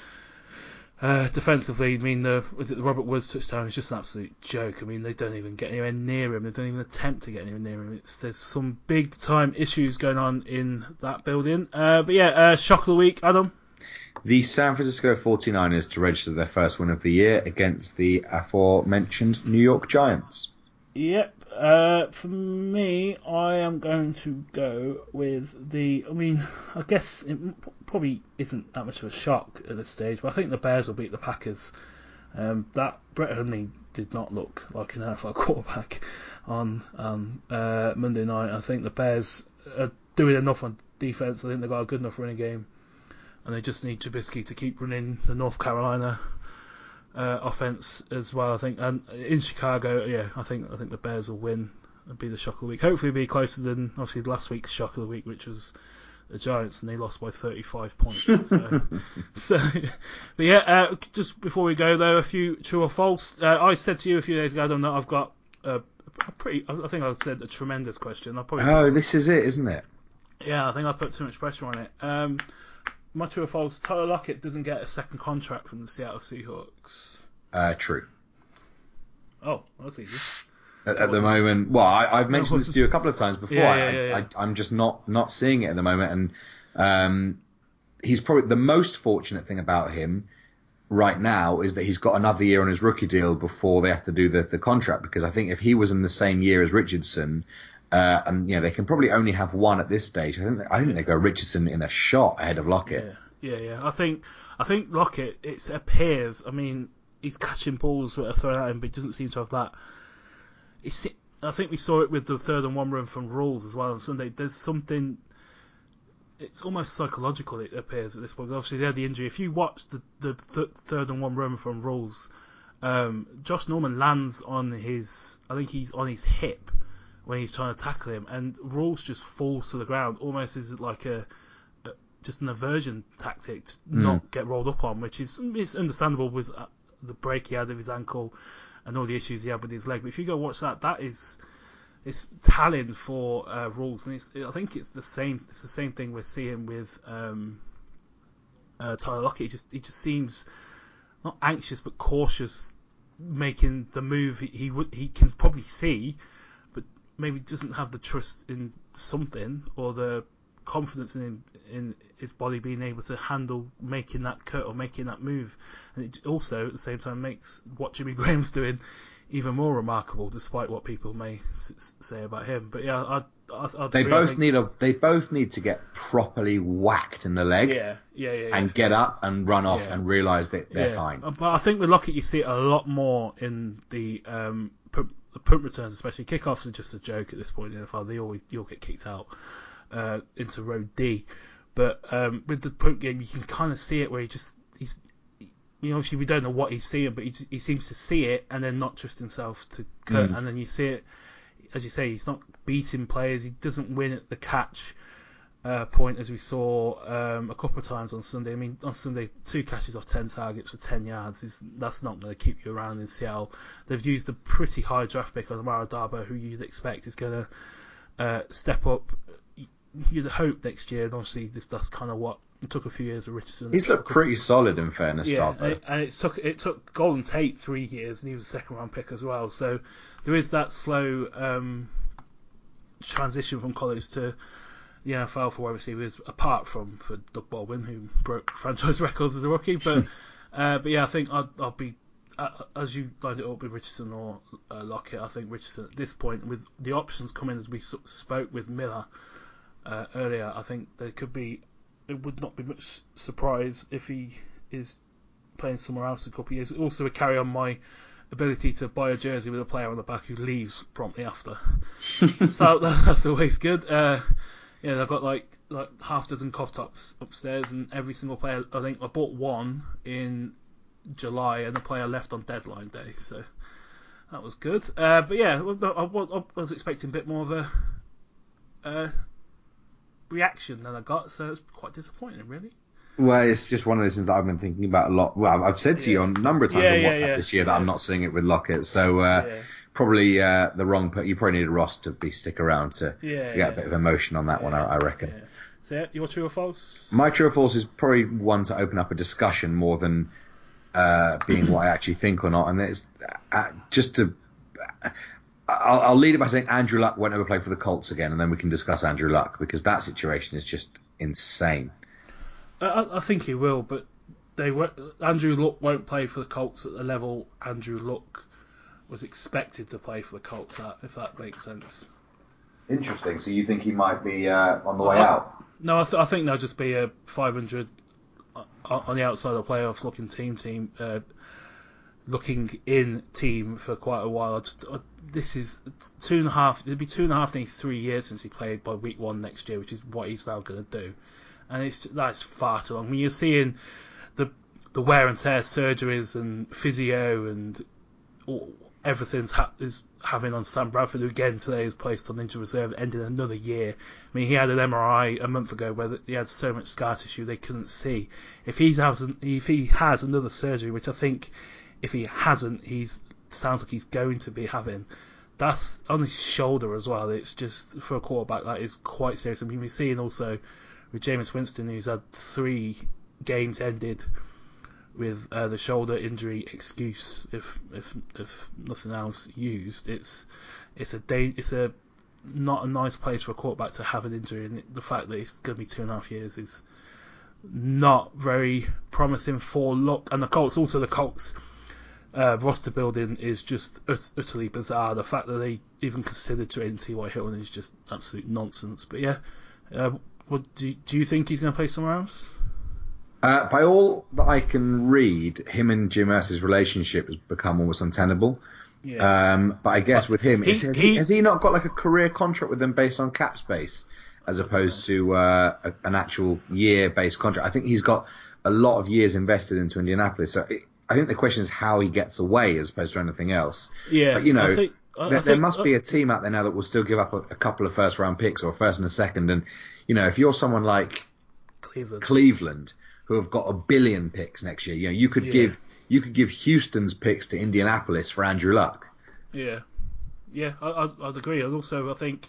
uh, defensively. I mean, the, was it the Robert Woods touchdown? It's just an absolute joke. I mean, they don't even get anywhere near him. They don't even attempt to get anywhere near him. It's, there's some big time issues going on in that building. Uh, but yeah, uh, shock of the week, Adam. The San Francisco forty-niners to register their first win of the year against the aforementioned New York Giants. Yep. Uh, for me, I am going to go with the... I mean, I guess it probably isn't that much of a shock at this stage, but I think the Bears will beat the Packers. Um, that Brett Hundley did not look like an N F L quarterback on um, uh, Monday night. I think the Bears are doing enough on defense. I think they've got a good enough running game, and they just need Trubisky to keep running the North Carolina uh, offense as well. I think, and in Chicago, yeah, I think I think the Bears will win and be the shock of the week. Hopefully, be closer than obviously last week's shock of the week, which was the Giants, and they lost by thirty-five points. So, so but yeah, uh, just before we go though, a few true or false. Uh, I said to you a few days ago, Adam, that I've got a, a pretty. I think I said a tremendous question. I probably oh, this is it, isn't it? Yeah, I think I put too much pressure on it. Um, my true or false? Tyler Lockett doesn't get a second contract from the Seattle Seahawks. Uh, true. Oh, that's easy. At, at the moment, well, I, I've mentioned this to you a couple of times before. Yeah, yeah, I, yeah, yeah. I, I'm just not, not seeing it at the moment, and um, he's probably the most fortunate thing about him right now is that he's got another year on his rookie deal before they have to do the, the contract. Because I think if he was in the same year as Richardson, uh, and you know they can probably only have one at this stage. I think I think they go Richardson in a shot ahead of Lockett. Yeah, yeah, yeah. I think I think Lockett. It appears. I mean, he's catching balls that are thrown at him, but he doesn't seem to have that. It's, I think we saw it with the third and one run from Rules as well on Sunday. There's something, it's almost psychological, it appears at this point. Obviously, they had the injury. If you watch the, the th- third and one run from Rules, um, Josh Norman lands on his, I think he's on his hip when he's trying to tackle him, and Rules just falls to the ground, almost as like a, a just an aversion tactic to mm. not get rolled up on, which is it's understandable with the break he had of his ankle and all the issues he had with his leg. But if you go watch that, that is it's talent for uh, Rules, and it's, I think it's the same. It's the same thing we're seeing with um, uh, Tyler Lockett. He just he just seems not anxious but cautious, making the move he he, would, he can probably see, but maybe doesn't have the trust in something or the confidence in in his body being able to handle making that cut or making that move. And it also at the same time makes what Jimmy Graham's doing even more remarkable, despite what people may s- say about him. But yeah, I, I, I'd they agree, both think... need a they both need to get properly whacked in the leg. Yeah, yeah, yeah, yeah. And get up and run off yeah. and realise that they're yeah. fine. But I think with Lockett, you see it a lot more in the um, punt, the punt returns, especially kickoffs are just a joke at this point in the N F L. They always you all get kicked out uh, into row D. But um, with the punt game, you can kind of see it where he just he's. You know, obviously we don't know what he's seeing, but he he seems to see it and then not trust himself to cut. Mm. And then you see it, as you say, he's not beating players. He doesn't win at the catch uh, point, as we saw um, a couple of times on Sunday. I mean, on Sunday, two catches off ten targets for ten yards. Is that's not going to keep you around in Seattle. They've used a pretty high draft pick on Amara Darboh, who you'd expect is going to uh, step up. You'd hope next year, and obviously this that's kind of what it took a few years of Richardson. He's looked pretty solid in fairness, yeah, Darboh. And, it, and it took it took Golden Tate three years, and he was a second round pick as well. So there is that slow um, transition from college to the N F L for wide receivers, apart from for Doug Baldwin, who broke franchise records as a rookie. But uh, but yeah, I think I'd, I'll be uh, as you lined it up with Richardson or uh, Lockett. I think Richardson at this point, with the options coming as we spoke with Miller. Uh, earlier, I think there could be. It would not be much surprise if he is playing somewhere else in a couple of years. Also, would carry on my ability to buy a jersey with a player on the back who leaves promptly after. So that's always good. Uh, Yeah, they've got like like half dozen cough tops upstairs, and every single player. I think I bought one in July, and the player left on deadline day, so that was good. Uh, but yeah, I, I, I was expecting a bit more of a uh, reaction than I got, so it's quite disappointing, really. Well, it's just one of those things that I've been thinking about a lot. Well, I've said to yeah. you on a number of times yeah, on yeah, WhatsApp yeah. this year that yeah. I'm not seeing it with Lockett. So uh, yeah. probably uh, the wrong. Per- you probably need a Ross to be stick around to, yeah, to get yeah. a bit of emotion on that yeah. one. I, I reckon. Yeah. So yeah, your true or false? My true or false is probably one to open up a discussion more than uh, being what I actually think or not. And it's uh, just to. I'll, I'll lead it by saying Andrew Luck won't ever play for the Colts again, and then we can discuss Andrew Luck, because that situation is just insane. I, I think he will, but they Andrew Luck won't play for the Colts at the level Andrew Luck was expected to play for the Colts at, if that makes sense. Interesting. So you think he might be uh, on the way I, out? No, I, th- I think they'll just be a five hundred on the outside of the playoffs looking team, team uh, looking in team for quite a while. I just, I, this is two and a half. It'll be two and a half, nearly three years since he played by week one next year, which is what he's now going to do. And it's that's far too long. I mean, you're seeing the the wear and tear surgeries and physio and all, everything's ha- is having on Sam Bradford, who again today is placed on injury reserve, ending another year. I mean, he had an M R I a month ago where he had so much scar tissue they couldn't see. If he's has an, if he has another surgery, which I think if he hasn't, he's sounds like he's going to be having. That's on his shoulder as well. It's just for a quarterback that is quite serious. I mean, we're seeing also with Jameis Winston, who's had three games ended with uh, the shoulder injury excuse, if if if nothing else used. It's it's a day, it's a not a nice place for a quarterback to have an injury, and the fact that it's going to be two and a half years is not very promising for Luck. And the Colts, also the Colts uh, roster building is just ut- utterly bizarre. The fact that they even considered trading T Y. Hilton is just absolute nonsense. But yeah. Uh, What do you, do you think he's going to play somewhere else? Uh, by all that I can read, him and Jim Irsay's relationship has become almost untenable. Yeah. Um, but I guess but with him, he, has, he, he, has he not got like a career contract with them based on cap space, as opposed to uh, a, an actual year-based contract? I think he's got a lot of years invested into Indianapolis. So it, I think the question is how he gets away as opposed to anything else. Yeah. But, you know, I think, I, there, I think, there must be a team out there now that will still give up a, a couple of first-round picks or a first and a second. And, you know, if you're someone like Cleveland, Cleveland who have got a billion picks next year, you know, you could yeah. give you could give Houston's picks to Indianapolis for Andrew Luck. Yeah, yeah, I, I'd agree. And also, I think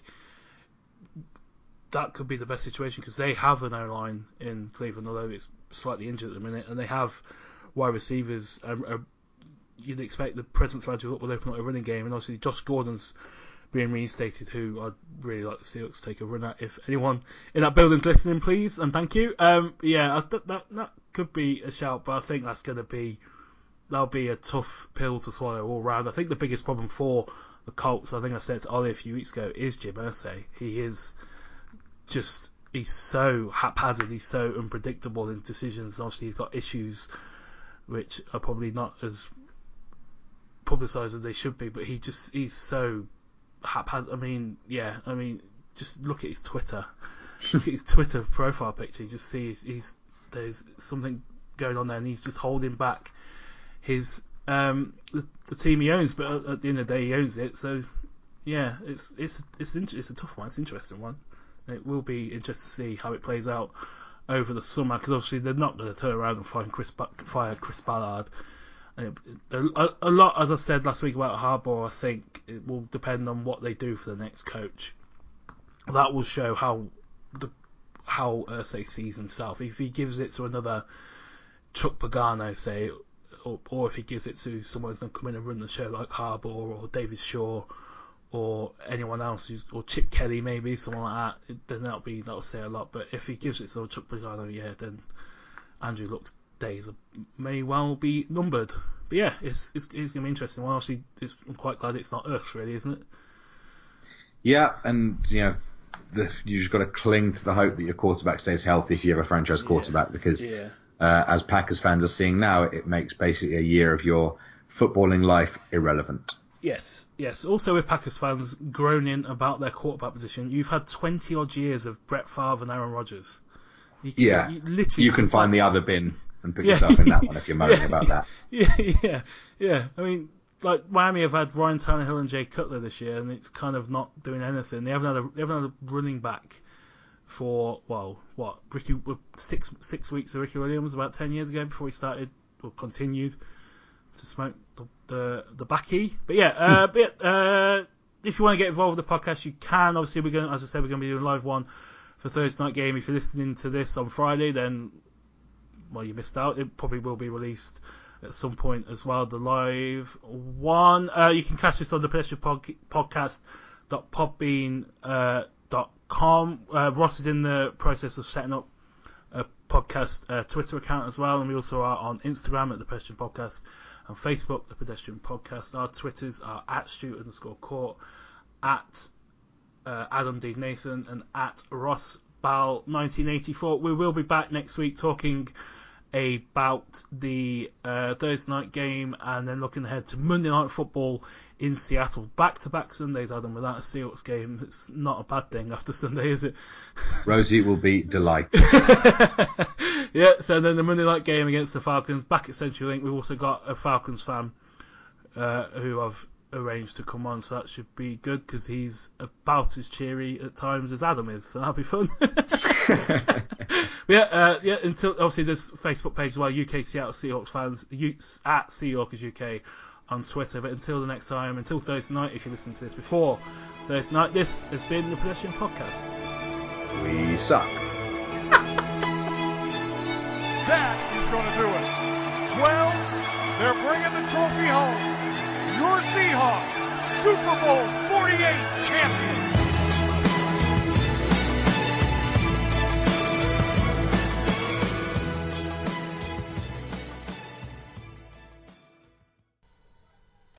that could be the best situation because they have an O-line in Cleveland, although it's slightly injured at the minute, and they have wide receivers. Um, uh, you'd expect the presence of Andrew Luck will open up a running game, and obviously Josh Gordon's being reinstated, who I'd really like the Seahawks to take a run at. If anyone in that building's listening, please, and thank you. Um, yeah, that, that that could be a shout, but I think that's going to be that'll be a tough pill to swallow all round. I think the biggest problem for the Colts, I think I said to Ollie a few weeks ago, is Jim Irsay. He is just he's so haphazard, he's so unpredictable in decisions. Obviously, he's got issues which are probably not as publicised as they should be, but he just he's so haphazard. I mean, yeah, I mean, just look at his Twitter. Look at his Twitter profile picture. You just see he's, he's there's something going on there, and he's just holding back his um the, the team he owns. But at the end of the day, he owns it. So yeah, it's it's it's it's a tough one. It's an interesting one. It will be interesting to see how it plays out over the summer, because obviously they're not going to turn around and fire Chris fire Chris Ballard. A, a lot, as I said last week about Harbaugh, I think it will depend on what they do for the next coach. That will show how the how Irsay sees himself. If he gives it to another Chuck Pagano, say, or, or if he gives it to someone who's going to come in and run the show like Harbaugh or David Shaw or anyone else, who's, or Chip Kelly maybe, someone like that, then that'll be that'll say a lot. But if he gives it to Chuck Pagano, yeah, then Andrew Luck's days may well be numbered. But yeah, it's it's, it's going to be interesting. Well, obviously, it's, I'm quite glad it's not us, really, isn't it? Yeah, and you know, the, you just got to cling to the hope that your quarterback stays healthy if you have a franchise quarterback, yeah. because yeah. uh, as Packers fans are seeing now, it makes basically a year of your footballing life irrelevant. Yes, yes. Also, with Packers fans groaning about their quarterback position, you've had twenty odd years of Brett Favre and Aaron Rodgers. You can, yeah, you, literally you can find the other bin and put yeah. yourself in that one if you're moaning yeah. about that. Yeah, yeah, yeah. I mean, like Miami have had Ryan Tannehill and Jay Cutler this year, and it's kind of not doing anything. They haven't had a, they haven't had a running back for well, what Ricky six six weeks of Ricky Williams about ten years ago before he started or continued to smoke the the, the backy. But yeah, uh, but yeah, uh, if you want to get involved with the podcast, you can. Obviously, we're going, as I said, we're going to be doing live one for Thursday night game. If you're listening to this on Friday, then well, you missed out. It probably will be released at some point as well. The live one, uh, you can catch this on the Pedestrian pod- podcast dot podbean dot com. Uh, Ross is in the process of setting up a podcast uh, Twitter account as well, and we also are on Instagram at the Pedestrian Podcast and Facebook the Pedestrian Podcast. Our Twitters are at Stu underscore Court, at uh, Adam D Nathan, and at Ross Bal nineteen eighty-four. We will be back next week talking about the uh, Thursday night game and then looking ahead to Monday Night Football in Seattle. Back-to-back Sundays, Adam, without a Seahawks game. It's not a bad thing after Sunday, is it? Rosie will be delighted. Yeah, so then the Monday night game against the Falcons, back at CenturyLink. We've also got a Falcons fan uh, who I've arranged to come on, so that should be good because he's about as cheery at times as Adam is, so that'll be fun. yeah, uh, yeah. Until obviously there's Facebook page as well, U K Seattle Seahawks fans, U, at Seahawkers U K on Twitter. But until the next time, until Thursday night, if you listen to this before Thursday night, this has been the Pedestrian Podcast. We suck. That is going to do it. twelve, they're bringing the trophy home. Your Seahawks, Super Bowl forty-eight champions.